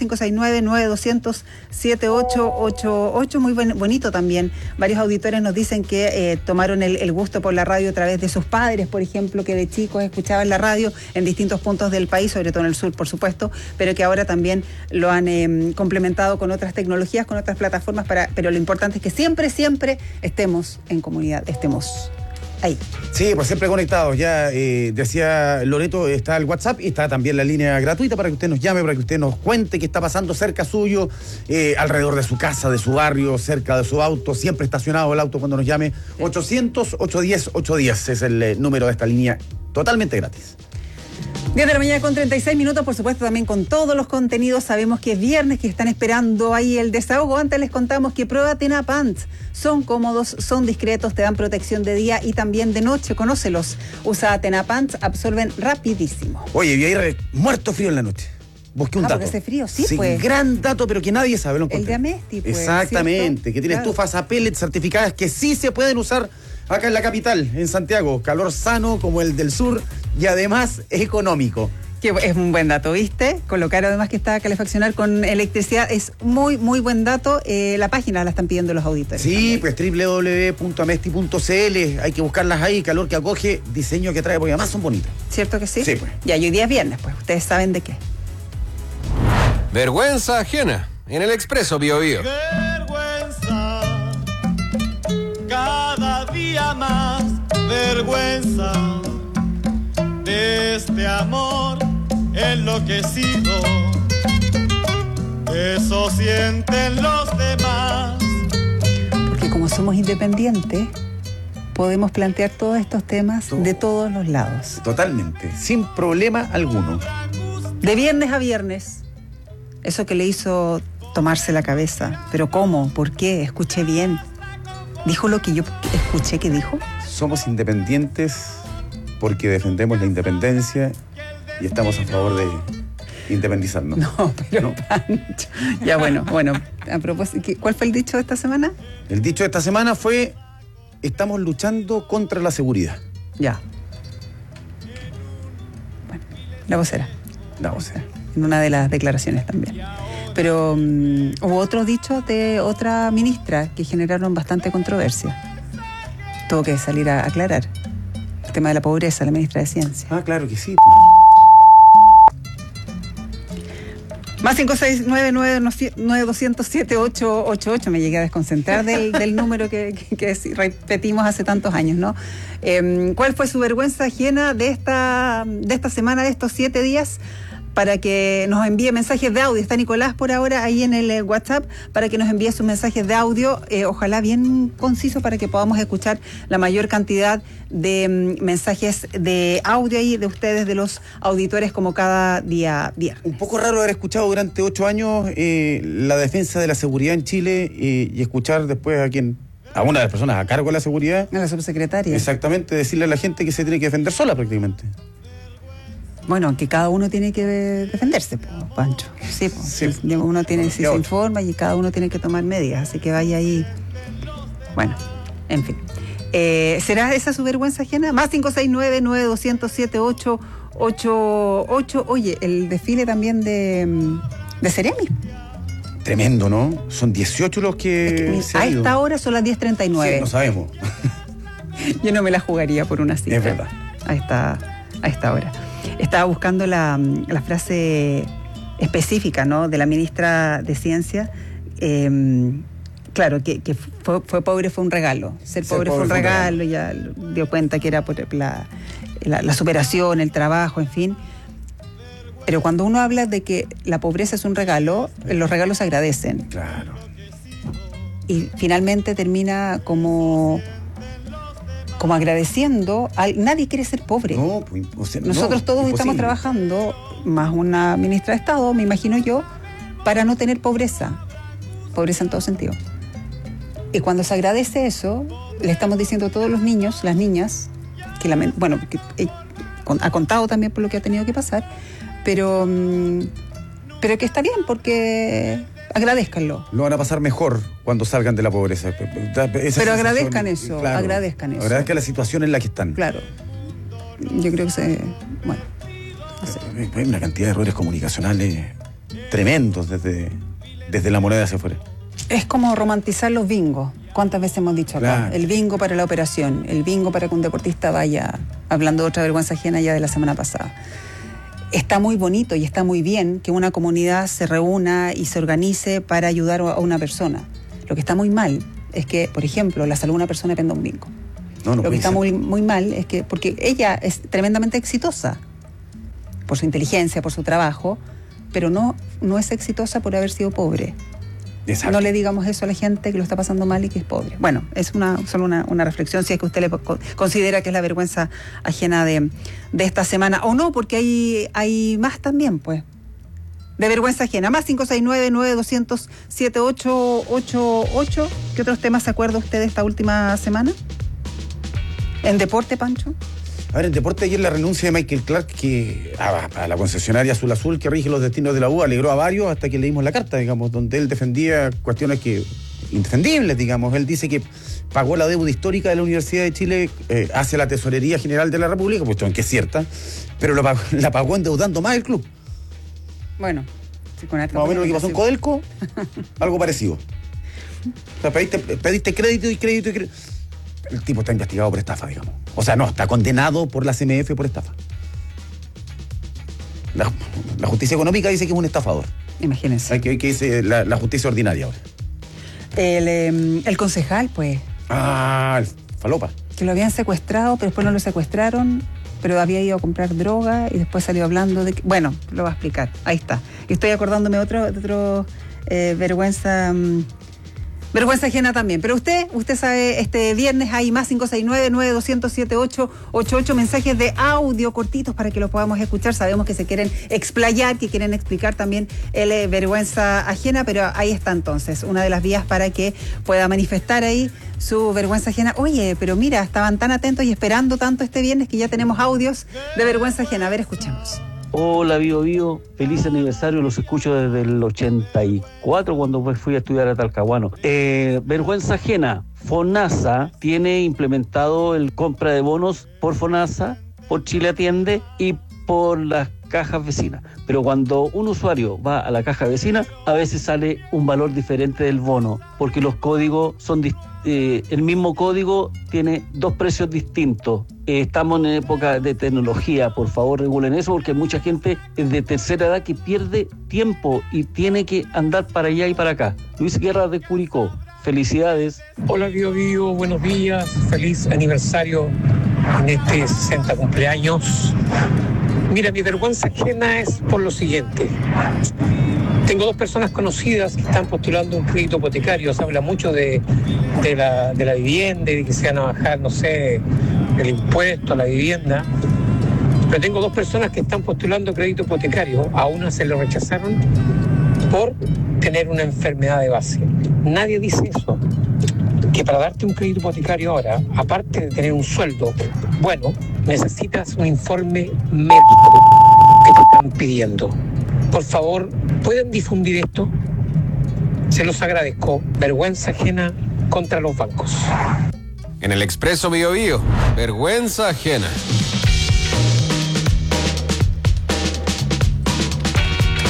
569-9200-7888, muy bonito también. Varios auditores nos dicen que tomaron el gusto por la radio a través de sus padres, por ejemplo, que de chicos escuchaban la radio en distintos puntos del país, sobre todo en el sur, por supuesto, pero que ahora también lo han complementado con otras tecnologías, con otras plataformas, pero lo importante es que siempre estemos en comunidad, estemos ahí. Sí, pues siempre conectados. Ya decía Loreto, está el WhatsApp y está también la línea gratuita para que usted nos llame, para que usted nos cuente qué está pasando cerca suyo, alrededor de su casa, de su barrio, cerca de su auto, siempre estacionado el auto cuando nos llame. 800-810-810 es el número de esta línea, totalmente gratis. 10 de la mañana con 36 minutos, por supuesto también con todos los contenidos. Sabemos que es viernes, que están esperando ahí el desahogo. Antes les contamos que prueba Tenapants. Son cómodos, son discretos, te dan protección de día y también de noche. Conócelos. Usa Tenapants, absorben rapidísimo. Oye, voy a ir muerto frío en la noche. Busqué un dato. Porque hace frío, sí, pues. Gran dato, pero que nadie sabe. Lo el de Amesti, pues. Exactamente, ¿cierto? que tiene estufas a pellets certificadas que sí se pueden usar acá en la capital, en Santiago. Calor sano como el del sur y además económico. Que es un buen dato, ¿viste? Colocar además que está a calefaccionar con electricidad es muy, muy buen dato. La página la están pidiendo los auditores. Sí, también. Pues www.amesti.cl, hay que buscarlas ahí, calor que acoge, diseño que trae, porque además son bonitas. ¿Cierto que sí? Sí, pues. Ya, y hoy día es viernes, pues, ustedes saben de qué. Vergüenza ajena, en el Expreso Bio Bio. Vergüenza, cada día más vergüenza de este amor enloquecido. Eso sienten los demás. Porque como somos independientes, podemos plantear todos estos temas de todos los lados. Totalmente, sin problema alguno. De viernes a viernes. Eso que le hizo tomarse la cabeza. ¿Pero cómo? ¿Por qué? Escuché bien. ¿Dijo lo que yo escuché que dijo? Somos independientes porque defendemos la independencia y estamos a favor de independizarnos. No, pero ¿no? Pancho. Ya, bueno. A propósito, ¿cuál fue el dicho de esta semana? El dicho de esta semana fue: estamos luchando contra la seguridad. Ya. Bueno, la vocera. En una de las declaraciones también. Pero hubo otros dichos de otra ministra que generaron bastante controversia. Tuvo que salir a aclarar el tema de la pobreza, la ministra de Ciencia. Ah, claro que sí. Más 569-9200-7888. Me llegué a desconcentrar del número que repetimos hace tantos años, ¿no? ¿Cuál fue su vergüenza ajena de esta semana, de estos 7 días? Para que nos envíe mensajes de audio. Está Nicolás por ahora ahí en el WhatsApp para que nos envíe sus mensajes de audio, ojalá bien conciso, para que podamos escuchar la mayor cantidad de mensajes de audio ahí de ustedes, de los auditores, como cada día viernes. Un poco raro haber escuchado durante 8 años la defensa de la seguridad en Chile y escuchar después a una de las personas a cargo de la seguridad, a la subsecretaria. Exactamente, decirle a la gente que se tiene que defender sola prácticamente. Bueno, que cada uno tiene que defenderse, Pancho. Sí, uno tiene, se informa y cada uno tiene que tomar medidas, así que vaya ahí. Bueno, en fin. ¿Será esa su vergüenza ajena? Más 569-9200-7888. 888. Oye, el desfile también de Ceremi. Tremendo, ¿no? Son 18 los que a esta hora son las 10:39. Sí, no sabemos. Yo no me la jugaría por una cifra. Es verdad. A esta hora. Estaba buscando la frase específica, ¿no?, de la ministra de Ciencia. Claro, que fue pobre fue un regalo. Ser pobre fue un regalo, ya dio cuenta que era por la superación, el trabajo, en fin. Pero cuando uno habla de que la pobreza es un regalo, los regalos se agradecen. Claro. Y finalmente termina como agradeciendo. Nadie quiere ser pobre. No, nosotros todos estamos trabajando, más una ministra de Estado, me imagino yo, para no tener pobreza. Pobreza en todo sentido. Y cuando se agradece eso, le estamos diciendo a todos los niños, las niñas, que ha contado también por lo que ha tenido que pasar, pero que está bien, porque agradézcanlo. Lo van a pasar mejor cuando salgan de la pobreza. Pero agradezcan eso, claro, agradezcan eso. Agradezcan la situación en la que están. Claro. Yo creo que bueno, no sé. Hay una cantidad de errores comunicacionales tremendos desde la moneda hacia afuera. Es como romantizar los bingos. ¿Cuántas veces hemos dicho acá? Claro. El bingo para la operación, el bingo para que un deportista vaya, hablando de otra vergüenza ajena ya de la semana pasada. Está muy bonito y está muy bien que una comunidad se reúna y se organice para ayudar a una persona. Lo que está muy mal es que, por ejemplo, la salud de una persona depende de un bingo. Lo que está muy, muy mal es que, porque ella es tremendamente exitosa por su inteligencia, por su trabajo, pero no es exitosa por haber sido pobre. Exacto. No le digamos eso a la gente que lo está pasando mal y que es pobre. Bueno, es solo una reflexión, si es que usted le considera que es la vergüenza ajena de esta semana, o no, porque hay más también, pues, de vergüenza ajena. Más 569-9200-7888. ¿Qué otros temas se acuerda usted de esta última semana? ¿En deporte, Pancho? A ver, en deporte ayer la renuncia de Michael Clark, que a la concesionaria Azul que rige los destinos de la U, alegró a varios hasta que leímos la carta, digamos, donde él defendía cuestiones indefendibles, digamos. Él dice que pagó la deuda histórica de la Universidad de Chile hacia la Tesorería General de la República, puesto en que es cierta, pero la pagó endeudando más el club. Bueno, sí, con más o menos lo que pasó en Codelco, algo parecido. O sea, pediste crédito y crédito y crédito. El tipo está investigado por estafa, digamos. O sea, no, está condenado por la CMF por estafa. La justicia económica dice que es un estafador. Imagínense. Que dice la justicia ordinaria ahora. El concejal, pues. El falopa. Que lo habían secuestrado, pero después no lo secuestraron, pero había ido a comprar droga y después salió hablando de que... Bueno, lo va a explicar. Ahí está. Estoy acordándome de otro vergüenza... Vergüenza ajena también. Pero usted sabe, este viernes hay más 569-9200-7888 mensajes de audio cortitos para que los podamos escuchar. Sabemos que se quieren explayar, que quieren explicar también el vergüenza ajena, pero ahí está entonces una de las vías para que pueda manifestar ahí su vergüenza ajena. Oye, pero mira, estaban tan atentos y esperando tanto este viernes que ya tenemos audios de vergüenza ajena. A ver, escuchamos. Hola, Bio, feliz aniversario, los escucho desde el 84 cuando fui a estudiar a Talcahuano. Vergüenza ajena, FONASA tiene implementado el compra de bonos por FONASA, por Chile Atiende y por las cajas vecinas. Pero cuando un usuario va a la caja vecina, a veces sale un valor diferente del bono, porque los códigos son el mismo código tiene dos precios distintos. Estamos en época de tecnología, por favor regulen eso, porque hay mucha gente de tercera edad que pierde tiempo y tiene que andar para allá y para acá. Luis Guerra de Curicó, felicidades. Hola Bio, buenos días, feliz aniversario en este 60 cumpleaños. Mira, mi vergüenza ajena es por lo siguiente. Tengo dos personas conocidas que están postulando un crédito hipotecario. Se habla mucho de la vivienda y de que se van a bajar, no sé, el impuesto a la vivienda. Pero tengo dos personas que están postulando crédito hipotecario. A una se lo rechazaron por tener una enfermedad de base. Nadie dice eso. Que para darte un crédito hipotecario ahora, aparte de tener un sueldo bueno, necesitas un informe médico que te están pidiendo. Por favor, ¿pueden difundir esto? Se los agradezco. Vergüenza ajena contra los bancos. En el Expreso Bio, vergüenza ajena.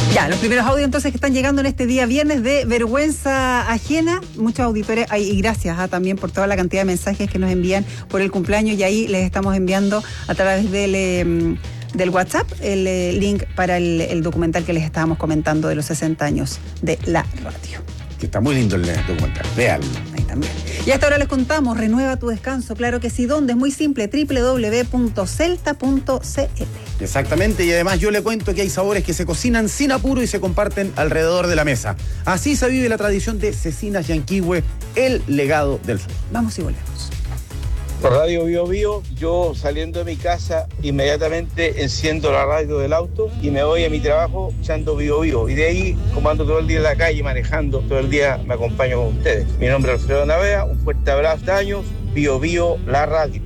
Ya, los primeros audios entonces que están llegando en este día viernes de vergüenza ajena. Muchos auditores, y gracias también por toda la cantidad de mensajes que nos envían por el cumpleaños, y ahí les estamos enviando a través del WhatsApp el link para el documental que les estábamos comentando de los 60 años de la radio. Que está muy lindo el documental, véanlo. Ahí también. Y hasta ahora les contamos, renueva tu descanso, claro que sí. ¿Dónde? Es muy simple, www.celta.cl. Exactamente, y además yo le cuento que hay sabores que se cocinan sin apuro y se comparten alrededor de la mesa. Así se vive la tradición de Cecinas Yanquihue, el legado del sur. Vamos y volvemos. Por Radio Bio Bio, yo saliendo de mi casa, inmediatamente enciendo la radio del auto y me voy a mi trabajo echando Bio Bio. Y de ahí, como ando todo el día en la calle manejando, todo el día me acompaño con ustedes. Mi nombre es Alfredo Navea, un fuerte abrazo de años, Bio Bio, la radio.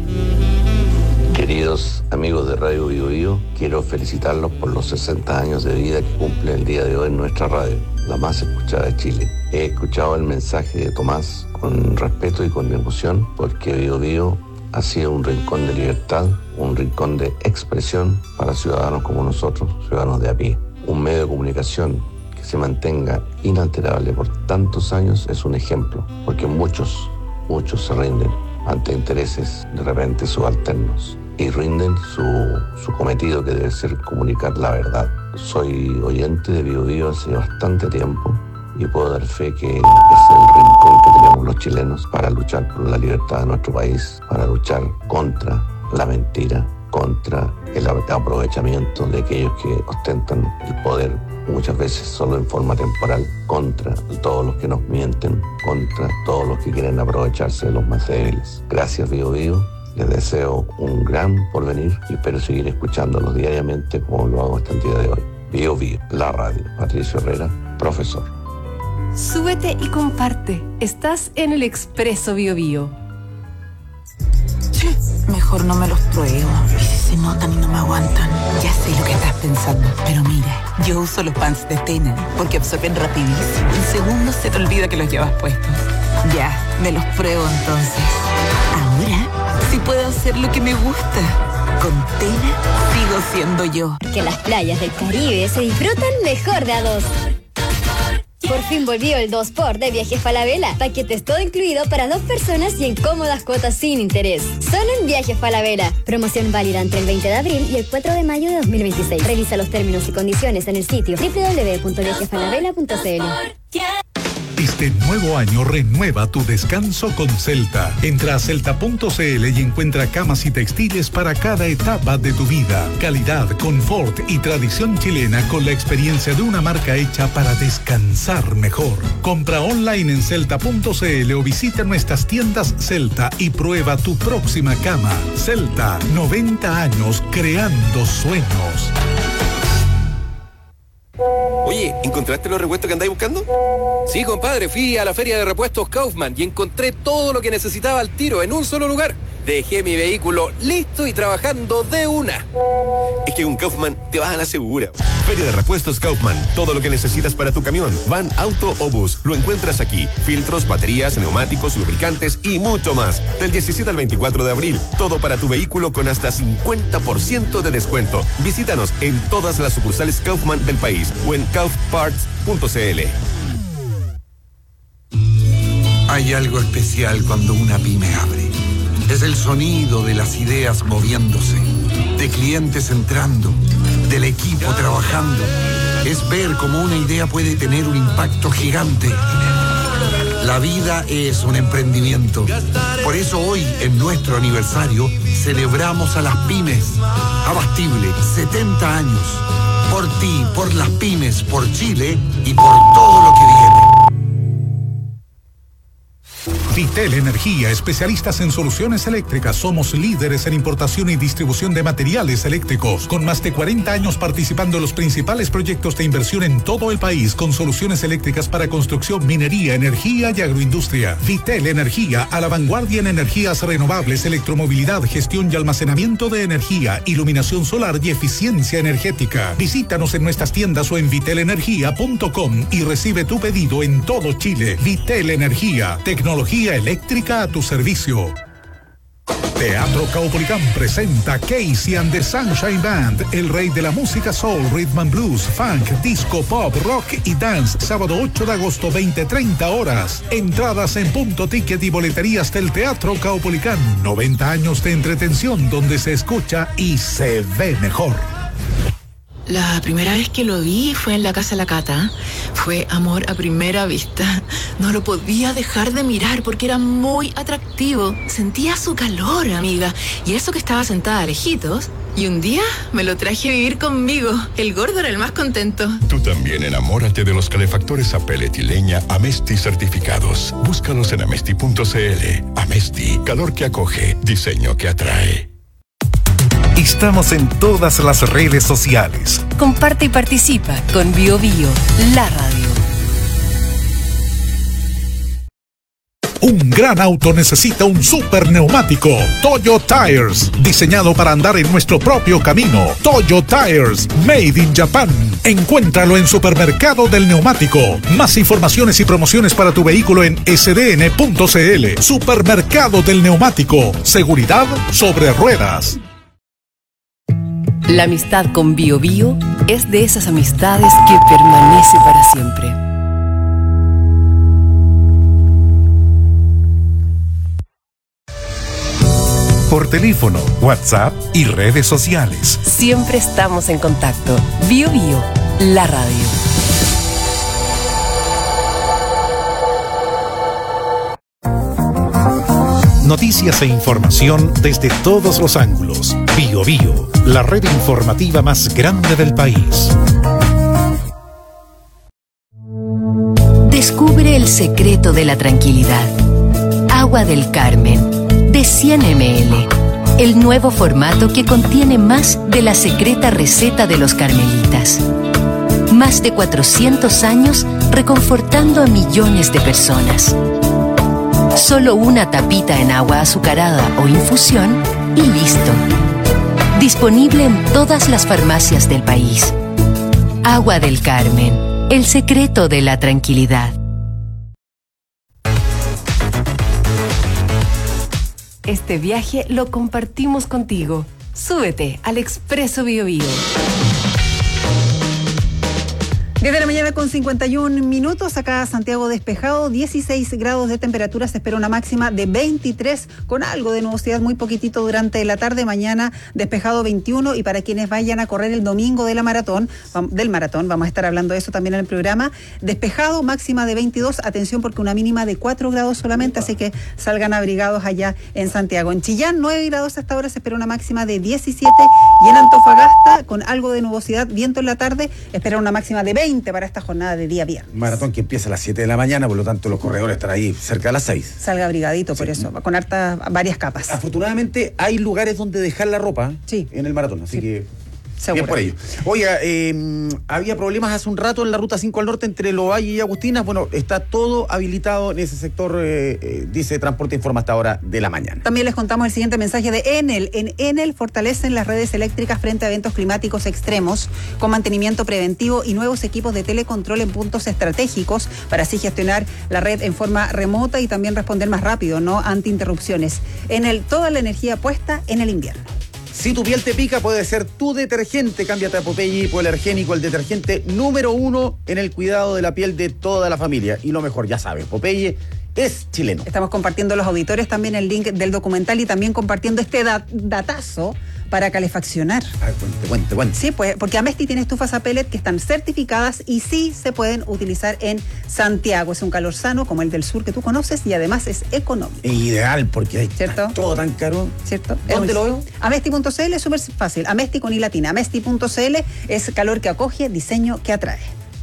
Queridos amigos de Radio Bio Bio, quiero felicitarlos por los 60 años de vida que cumple el día de hoy en nuestra radio, la más escuchada de Chile. He escuchado el mensaje de Tomás con respeto y con emoción, porque Bio Bio ha sido un rincón de libertad, un rincón de expresión para ciudadanos como nosotros, ciudadanos de a pie. Un medio de comunicación que se mantenga inalterable por tantos años es un ejemplo, porque muchos se rinden ante intereses de repente subalternos y rinden su cometido, que debe ser comunicar la verdad. Soy oyente de Bio Bio hace bastante tiempo y puedo dar fe que es el rincón que tenemos los chilenos para luchar por la libertad de nuestro país, para luchar contra la mentira, contra el aprovechamiento de aquellos que ostentan el poder, muchas veces solo en forma temporal, contra todos los que nos mienten, contra todos los que quieren aprovecharse de los más débiles. Gracias, Bio Bio. Les deseo un gran porvenir y espero seguir escuchándolos diariamente como lo hago hasta el día de hoy. Bio Bio, la radio. Patricio Herrera, profesor. Súbete y comparte. Estás en el Expreso Bio Bio. Mejor no me los pruebo. Y si se notan y no me aguantan. Ya sé lo que estás pensando, pero mira, yo uso los pants de Tena porque absorben rapidísimo. En segundos se te olvida que los llevas puestos. Ya, me los pruebo entonces. Ahora sí puedo hacer lo que me gusta. Con Tena sigo siendo yo. Que las playas del Caribe se disfrutan mejor de a dos. Por fin volvió el 2x de Viajes Falabella. Paquetes todo incluido para 2 personas y en cómodas cuotas sin interés. Solo en Viajes Falabella. Promoción válida entre el 20 de abril y el 4 de mayo de 2026. Revisa los términos y condiciones en el sitio www.viajesfalabella.cl. Este nuevo año renueva tu descanso con Celta. Entra a celta.cl y encuentra camas y textiles para cada etapa de tu vida. Calidad, confort y tradición chilena con la experiencia de una marca hecha para descansar mejor. Compra online en celta.cl o visita nuestras tiendas Celta y prueba tu próxima cama. Celta, 90 años creando sueños. Oye, ¿encontraste los repuestos que andáis buscando? Sí, compadre, fui a la feria de repuestos Kaufman y encontré todo lo que necesitaba al tiro en un solo lugar. Dejé mi vehículo listo y trabajando de una. Es que con Kaufman te vas a la segura. Feria de repuestos Kaufman. Todo lo que necesitas para tu camión, van, auto o bus, lo encuentras aquí. Filtros, baterías, neumáticos, lubricantes y mucho más. Del 17 al 24 de abril, todo para tu vehículo con hasta 50% de descuento. Visítanos en todas las sucursales Kaufman del país o en kaufparts.cl. Hay algo especial cuando una pyme abre. Es el sonido de las ideas moviéndose, de clientes entrando, del equipo trabajando. Es ver cómo una idea puede tener un impacto gigante. La vida es un emprendimiento. Por eso hoy, en nuestro aniversario, celebramos a las pymes. Abastible, 70 años. Por ti, por las pymes, por Chile y por todo lo que viene. Vitel Energía, especialistas en soluciones eléctricas. Somos líderes en importación y distribución de materiales eléctricos, con más de 40 años participando en los principales proyectos de inversión en todo el país, con soluciones eléctricas para construcción, minería, energía y agroindustria. Vitel Energía, a la vanguardia en energías renovables, electromovilidad, gestión y almacenamiento de energía, iluminación solar y eficiencia energética. Visítanos en nuestras tiendas o en vitelenergia.com y recibe tu pedido en todo Chile. Vitel Energía, tecnología eléctrica a tu servicio. Teatro Caupolicán presenta Casey and the Sunshine Band, el rey de la música soul, rhythm and blues, funk, disco, pop, rock y dance. Sábado 8 de agosto, 20-30 horas. Entradas en Punto Ticket y boleterías del Teatro Caupolicán. 90 años de entretención donde se escucha y se ve mejor. La primera vez que lo vi fue en la casa de la Cata. Fue amor a primera vista. No lo podía dejar de mirar porque era muy atractivo. Sentía su calor, amiga. Y eso que estaba sentada lejitos. Y un día me lo traje a vivir conmigo. El gordo era el más contento. Tú también enamórate de los calefactores a pellet y leña Amesti certificados. Búscalos en amesti.cl. Amesti, calor que acoge, diseño que atrae. Estamos en todas las redes sociales. Comparte y participa con BioBio, la radio. Un gran auto necesita un super neumático. Toyo Tires, diseñado para andar en nuestro propio camino. Toyo Tires, made in Japan. Encuéntralo en Supermercado del Neumático. Más informaciones y promociones para tu vehículo en sdn.cl. Supermercado del Neumático. Seguridad sobre ruedas. La amistad con BioBio es de esas amistades que permanece para siempre. Por teléfono, WhatsApp y redes sociales. Siempre estamos en contacto. BioBio, la radio. Noticias e información desde todos los ángulos. BioBio, la red informativa más grande del país. Descubre el secreto de la tranquilidad. Agua del Carmen, de 100 ml. El nuevo formato que contiene más de la secreta receta de los carmelitas. Más de 400 años reconfortando a millones de personas. Solo una tapita en agua azucarada o infusión y listo. Disponible en todas las farmacias del país. Agua del Carmen, el secreto de la tranquilidad. Este viaje lo compartimos contigo. Súbete al Expreso BioBio. 10 de la mañana con 51 minutos, acá Santiago despejado, 16 grados de temperatura, se espera una máxima de 23 con algo de nubosidad muy poquitito durante la tarde, mañana despejado 21 y para quienes vayan a correr el domingo del maratón, vamos a estar hablando de eso también en el programa, despejado, máxima de 22, atención porque una mínima de 4 grados solamente, así que salgan abrigados allá en Santiago. En Chillán 9 grados hasta ahora, se espera una máxima de 17 y en Antofagasta con algo de nubosidad, viento en la tarde, espera una máxima de 20 para esta jornada de día viernes. Maratón que empieza a las 7 de la mañana, por lo tanto los corredores estarán ahí cerca de las 6. Salga abrigadito, por eso, con varias capas. Afortunadamente hay lugares donde dejar la ropa en el maratón, así que seguro. Bien por ello. Oiga, había problemas hace un rato en la ruta 5 al norte entre Lovalle y Agustinas. Bueno, está todo habilitado en ese sector, dice Transporte Informa hasta hora de la mañana. También les contamos el siguiente mensaje de Enel. En Enel fortalecen las redes eléctricas frente a eventos climáticos extremos con mantenimiento preventivo y nuevos equipos de telecontrol en puntos estratégicos para así gestionar la red en forma remota y también responder más rápido, no ante interrupciones. Enel, toda la energía puesta en el invierno. Si tu piel te pica, puede ser tu detergente. Cámbiate a Popeye hipoalergénico, el detergente número 1 en el cuidado de la piel de toda la familia. Y lo mejor, ya sabes, Popeye es chileno. Estamos compartiendo los auditores también el link del documental y también compartiendo este datazo para calefaccionar. Cuente. Sí, pues, porque Amesti tiene estufas a pellet que están certificadas y sí se pueden utilizar en Santiago. Es un calor sano como el del sur que tú conoces y además es económico. Es ideal porque hay todo tan caro. ¿Cierto? ¿Dónde lo veo? Amesti.cl es súper fácil. Amesti con I latina. Amesti.cl es calor que acoge, diseño que atrae.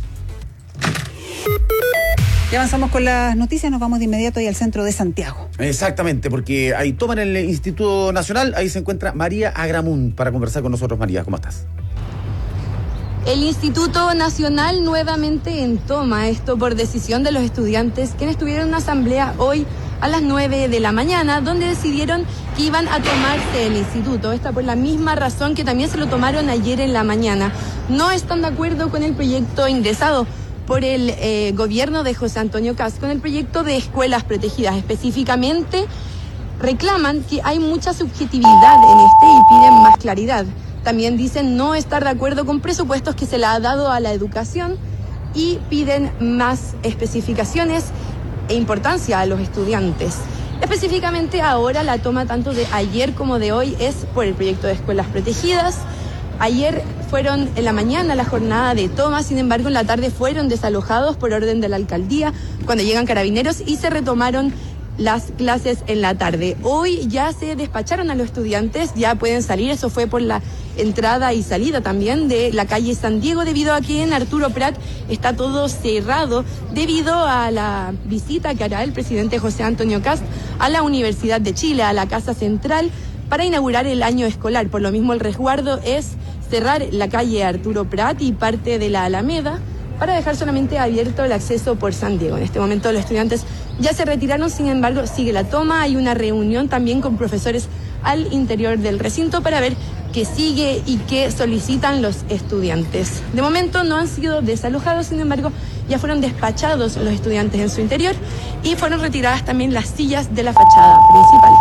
Ya avanzamos con las noticias, nos vamos de inmediato ahí al centro de Santiago. Exactamente, porque ahí toman el Instituto Nacional, ahí se encuentra María Agramunt para conversar con nosotros. María, ¿cómo estás? El Instituto Nacional nuevamente en toma, esto por decisión de los estudiantes, quienes tuvieron una asamblea hoy a las 9 de la mañana, donde decidieron que iban a tomarse el instituto. Esta por la misma razón que también se lo tomaron ayer en la mañana. No están de acuerdo con el proyecto ingresado por el gobierno de José Antonio Kast, con el proyecto de escuelas protegidas, específicamente reclaman que hay mucha subjetividad en y piden más claridad. También dicen no estar de acuerdo con presupuestos que se le ha dado a la educación y piden más especificaciones e importancia a los estudiantes. Específicamente ahora la toma tanto de ayer como de hoy es por el proyecto de escuelas protegidas. Ayer fueron en la mañana la jornada de toma, sin embargo en la tarde fueron desalojados por orden de la alcaldía cuando llegan carabineros y se retomaron las clases en la tarde. Hoy ya se despacharon a los estudiantes, ya pueden salir, eso fue por la entrada y salida también de la calle San Diego, debido a que en Arturo Prat está todo cerrado debido a la visita que hará el presidente José Antonio Kast a la Universidad de Chile, a la Casa Central, para inaugurar el año escolar. Por lo mismo el resguardo es cerrar la calle Arturo Prat y parte de la Alameda para dejar solamente abierto el acceso por San Diego. En este momento los estudiantes ya se retiraron, sin embargo sigue la toma. Hay una reunión también con profesores al interior del recinto para ver qué sigue y qué solicitan los estudiantes. De momento no han sido desalojados, sin embargo ya fueron despachados los estudiantes en su interior y fueron retiradas también las sillas de la fachada principal.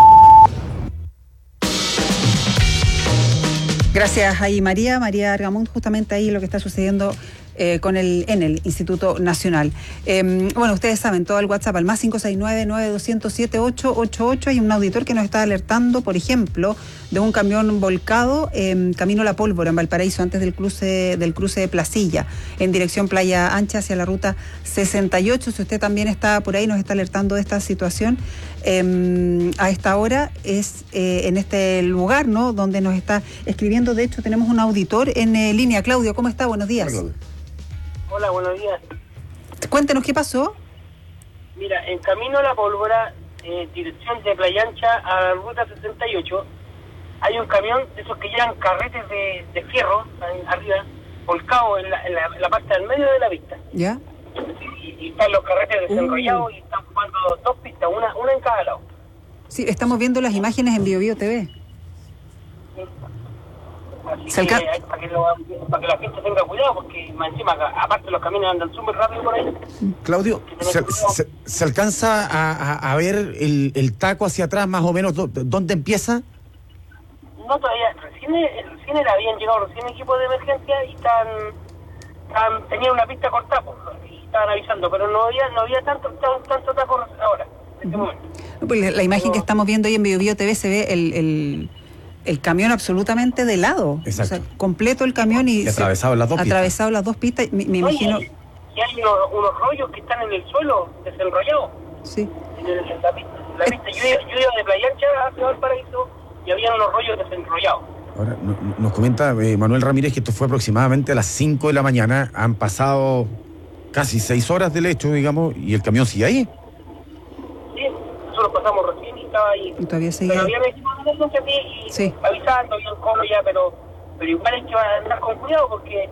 Gracias ahí María Argamont, justamente ahí lo que está sucediendo en el Instituto Nacional. Bueno, ustedes saben, todo el WhatsApp al más 569-9207-888. Hay un auditor que nos está alertando, por ejemplo, de un camión volcado camino La Pólvora, en Valparaíso, antes del cruce de Placilla, en dirección Playa Ancha hacia la ruta 68. Si usted también está por ahí, nos está alertando de esta situación. A esta hora es en este lugar, ¿no?, donde nos está escribiendo. De hecho, tenemos un auditor en línea. Claudio, ¿cómo está? Buenos días. Hola, buenos días. Cuéntenos qué pasó. Mira, en camino a La Pólvora, dirección de Playa Ancha a la ruta 68, hay un camión de esos que llevan carretes de fierro arriba, volcado en la parte del medio de la pista. ¿Ya? Y están los carretes desenrollados y están ocupando dos pistas, una en cada lado. Sí, estamos viendo las imágenes en BioBio TV. Así que para que la gente tenga cuidado, porque más encima, aparte los camiones andan súper rápido por ahí. Claudio, ¿se alcanza a ver el taco hacia atrás más o menos dónde empieza? No, todavía, recién habían llegado equipos de emergencia y tenían una pista cortada, y estaban avisando, pero no había tanto taco ahora, en este momento. Pues la imagen que estamos viendo ahí en BioBio TV se ve el camión absolutamente de lado. Exacto. O sea, completo el camión y atravesado las dos pistas. Me imagino. Y hay unos rollos que están en el suelo, desenrollados. Sí. En la pista. Yo iba de Playa Ancha hacia Valparaíso y había unos rollos desenrollados. Ahora, nos comenta Manuel Ramírez que esto fue aproximadamente a las 5 de la mañana. Han pasado casi 6 horas del hecho, digamos, y el camión sigue ahí. Sí, nosotros pasamos recién y estaba ahí. Y todavía sigue. Pero habían equipos de emergencia aquí y sí, avisando, habían cómo ya, pero igual hay que andar con cuidado porque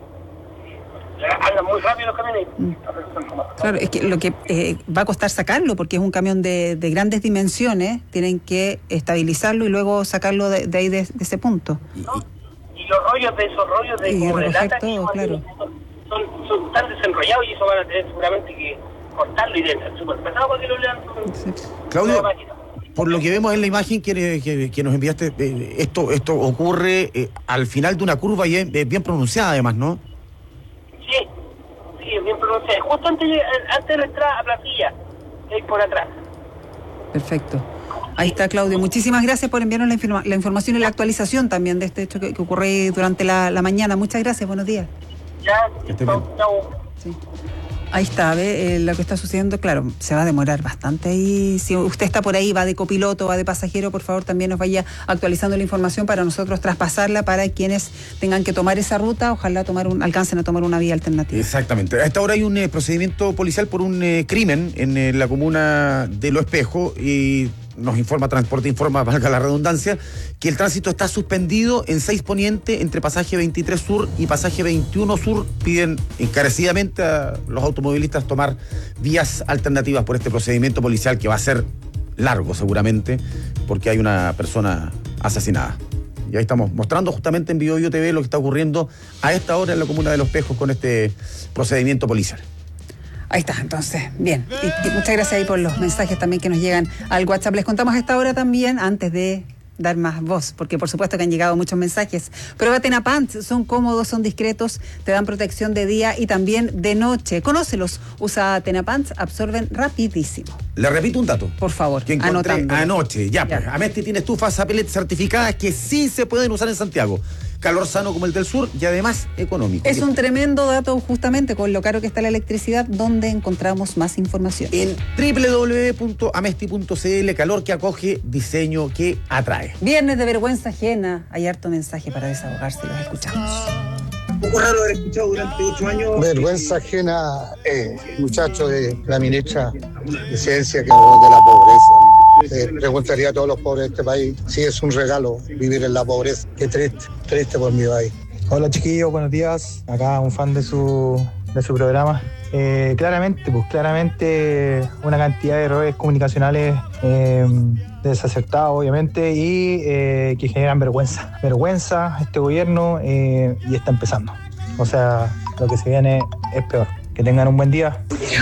andan muy rápido los camiones. Claro, es que lo que va a costar sacarlo, porque es un camión de grandes dimensiones, tienen que estabilizarlo y luego sacarlo de ahí, de ese punto. Y los rollos de esos rollos de como de lata todo, claro, son tan desenrollados y eso van a tener seguramente que cortarlo y de súper pesado para que lo lean. Sí. Claudio, por lo que vemos en la imagen que nos enviaste, esto ocurre al final de una curva y es bien pronunciada además, ¿no? Sí, es bien pronunciada. Justo antes de la entrada a Placilla, es por atrás. Perfecto. Ahí está, Claudio. Muchísimas gracias por enviarnos la información y la actualización también de este hecho que ocurre durante la mañana. Muchas gracias, buenos días. Ya, chao. Sí. Ahí está, ve lo que está sucediendo. Claro, se va a demorar bastante ahí. Si usted está por ahí, va de copiloto, va de pasajero, por favor también nos vaya actualizando la información para nosotros traspasarla para quienes tengan que tomar esa ruta. Ojalá alcancen a tomar una vía alternativa. Exactamente. A esta hora hay un procedimiento policial por un crimen en la comuna de Lo Espejo y nos informa, Transporte Informa, valga la redundancia, que el tránsito está suspendido en 6 Poniente entre pasaje 23 Sur y pasaje 21 Sur. Piden encarecidamente a los automovilistas tomar vías alternativas por este procedimiento policial que va a ser largo seguramente porque hay una persona asesinada. Y ahí estamos mostrando justamente en BioBio TV lo que está ocurriendo a esta hora en la comuna de Los Espejos con este procedimiento policial. Ahí está, entonces, bien. Y muchas gracias ahí por los mensajes también que nos llegan al WhatsApp. Les contamos a esta hora también, antes de dar más voz, porque por supuesto que han llegado muchos mensajes. Prueba Tenapants, son cómodos, son discretos, te dan protección de día y también de noche. Conócelos, usa Tenapants, absorben rapidísimo. Le repito un dato. Por favor, que encontré anotándolo. anoche. Ya. Pues, Amesti tiene estufas a pellet certificadas que sí se pueden usar en Santiago. Calor sano como el del sur y además económico. Es un tremendo dato justamente con lo caro que está la electricidad, donde encontramos más información. En www.amesti.cl, calor que acoge, diseño que atrae. Viernes de vergüenza ajena, hay harto mensaje para desahogarse, los escuchamos. Un poco raro haber escuchado durante 8 años. Vergüenza ajena, muchacho de la ministra de Ciencia que habló de la pobreza. Preguntaría a todos los pobres de este país si es un regalo vivir en la pobreza. Qué triste por mi país. Hola chiquillos, buenos días. Acá un fan de su programa. Claramente una cantidad de errores comunicacionales desacertados, obviamente, y que generan vergüenza. Vergüenza este gobierno y está empezando. O sea, lo que se viene es peor. Que tengan un buen día.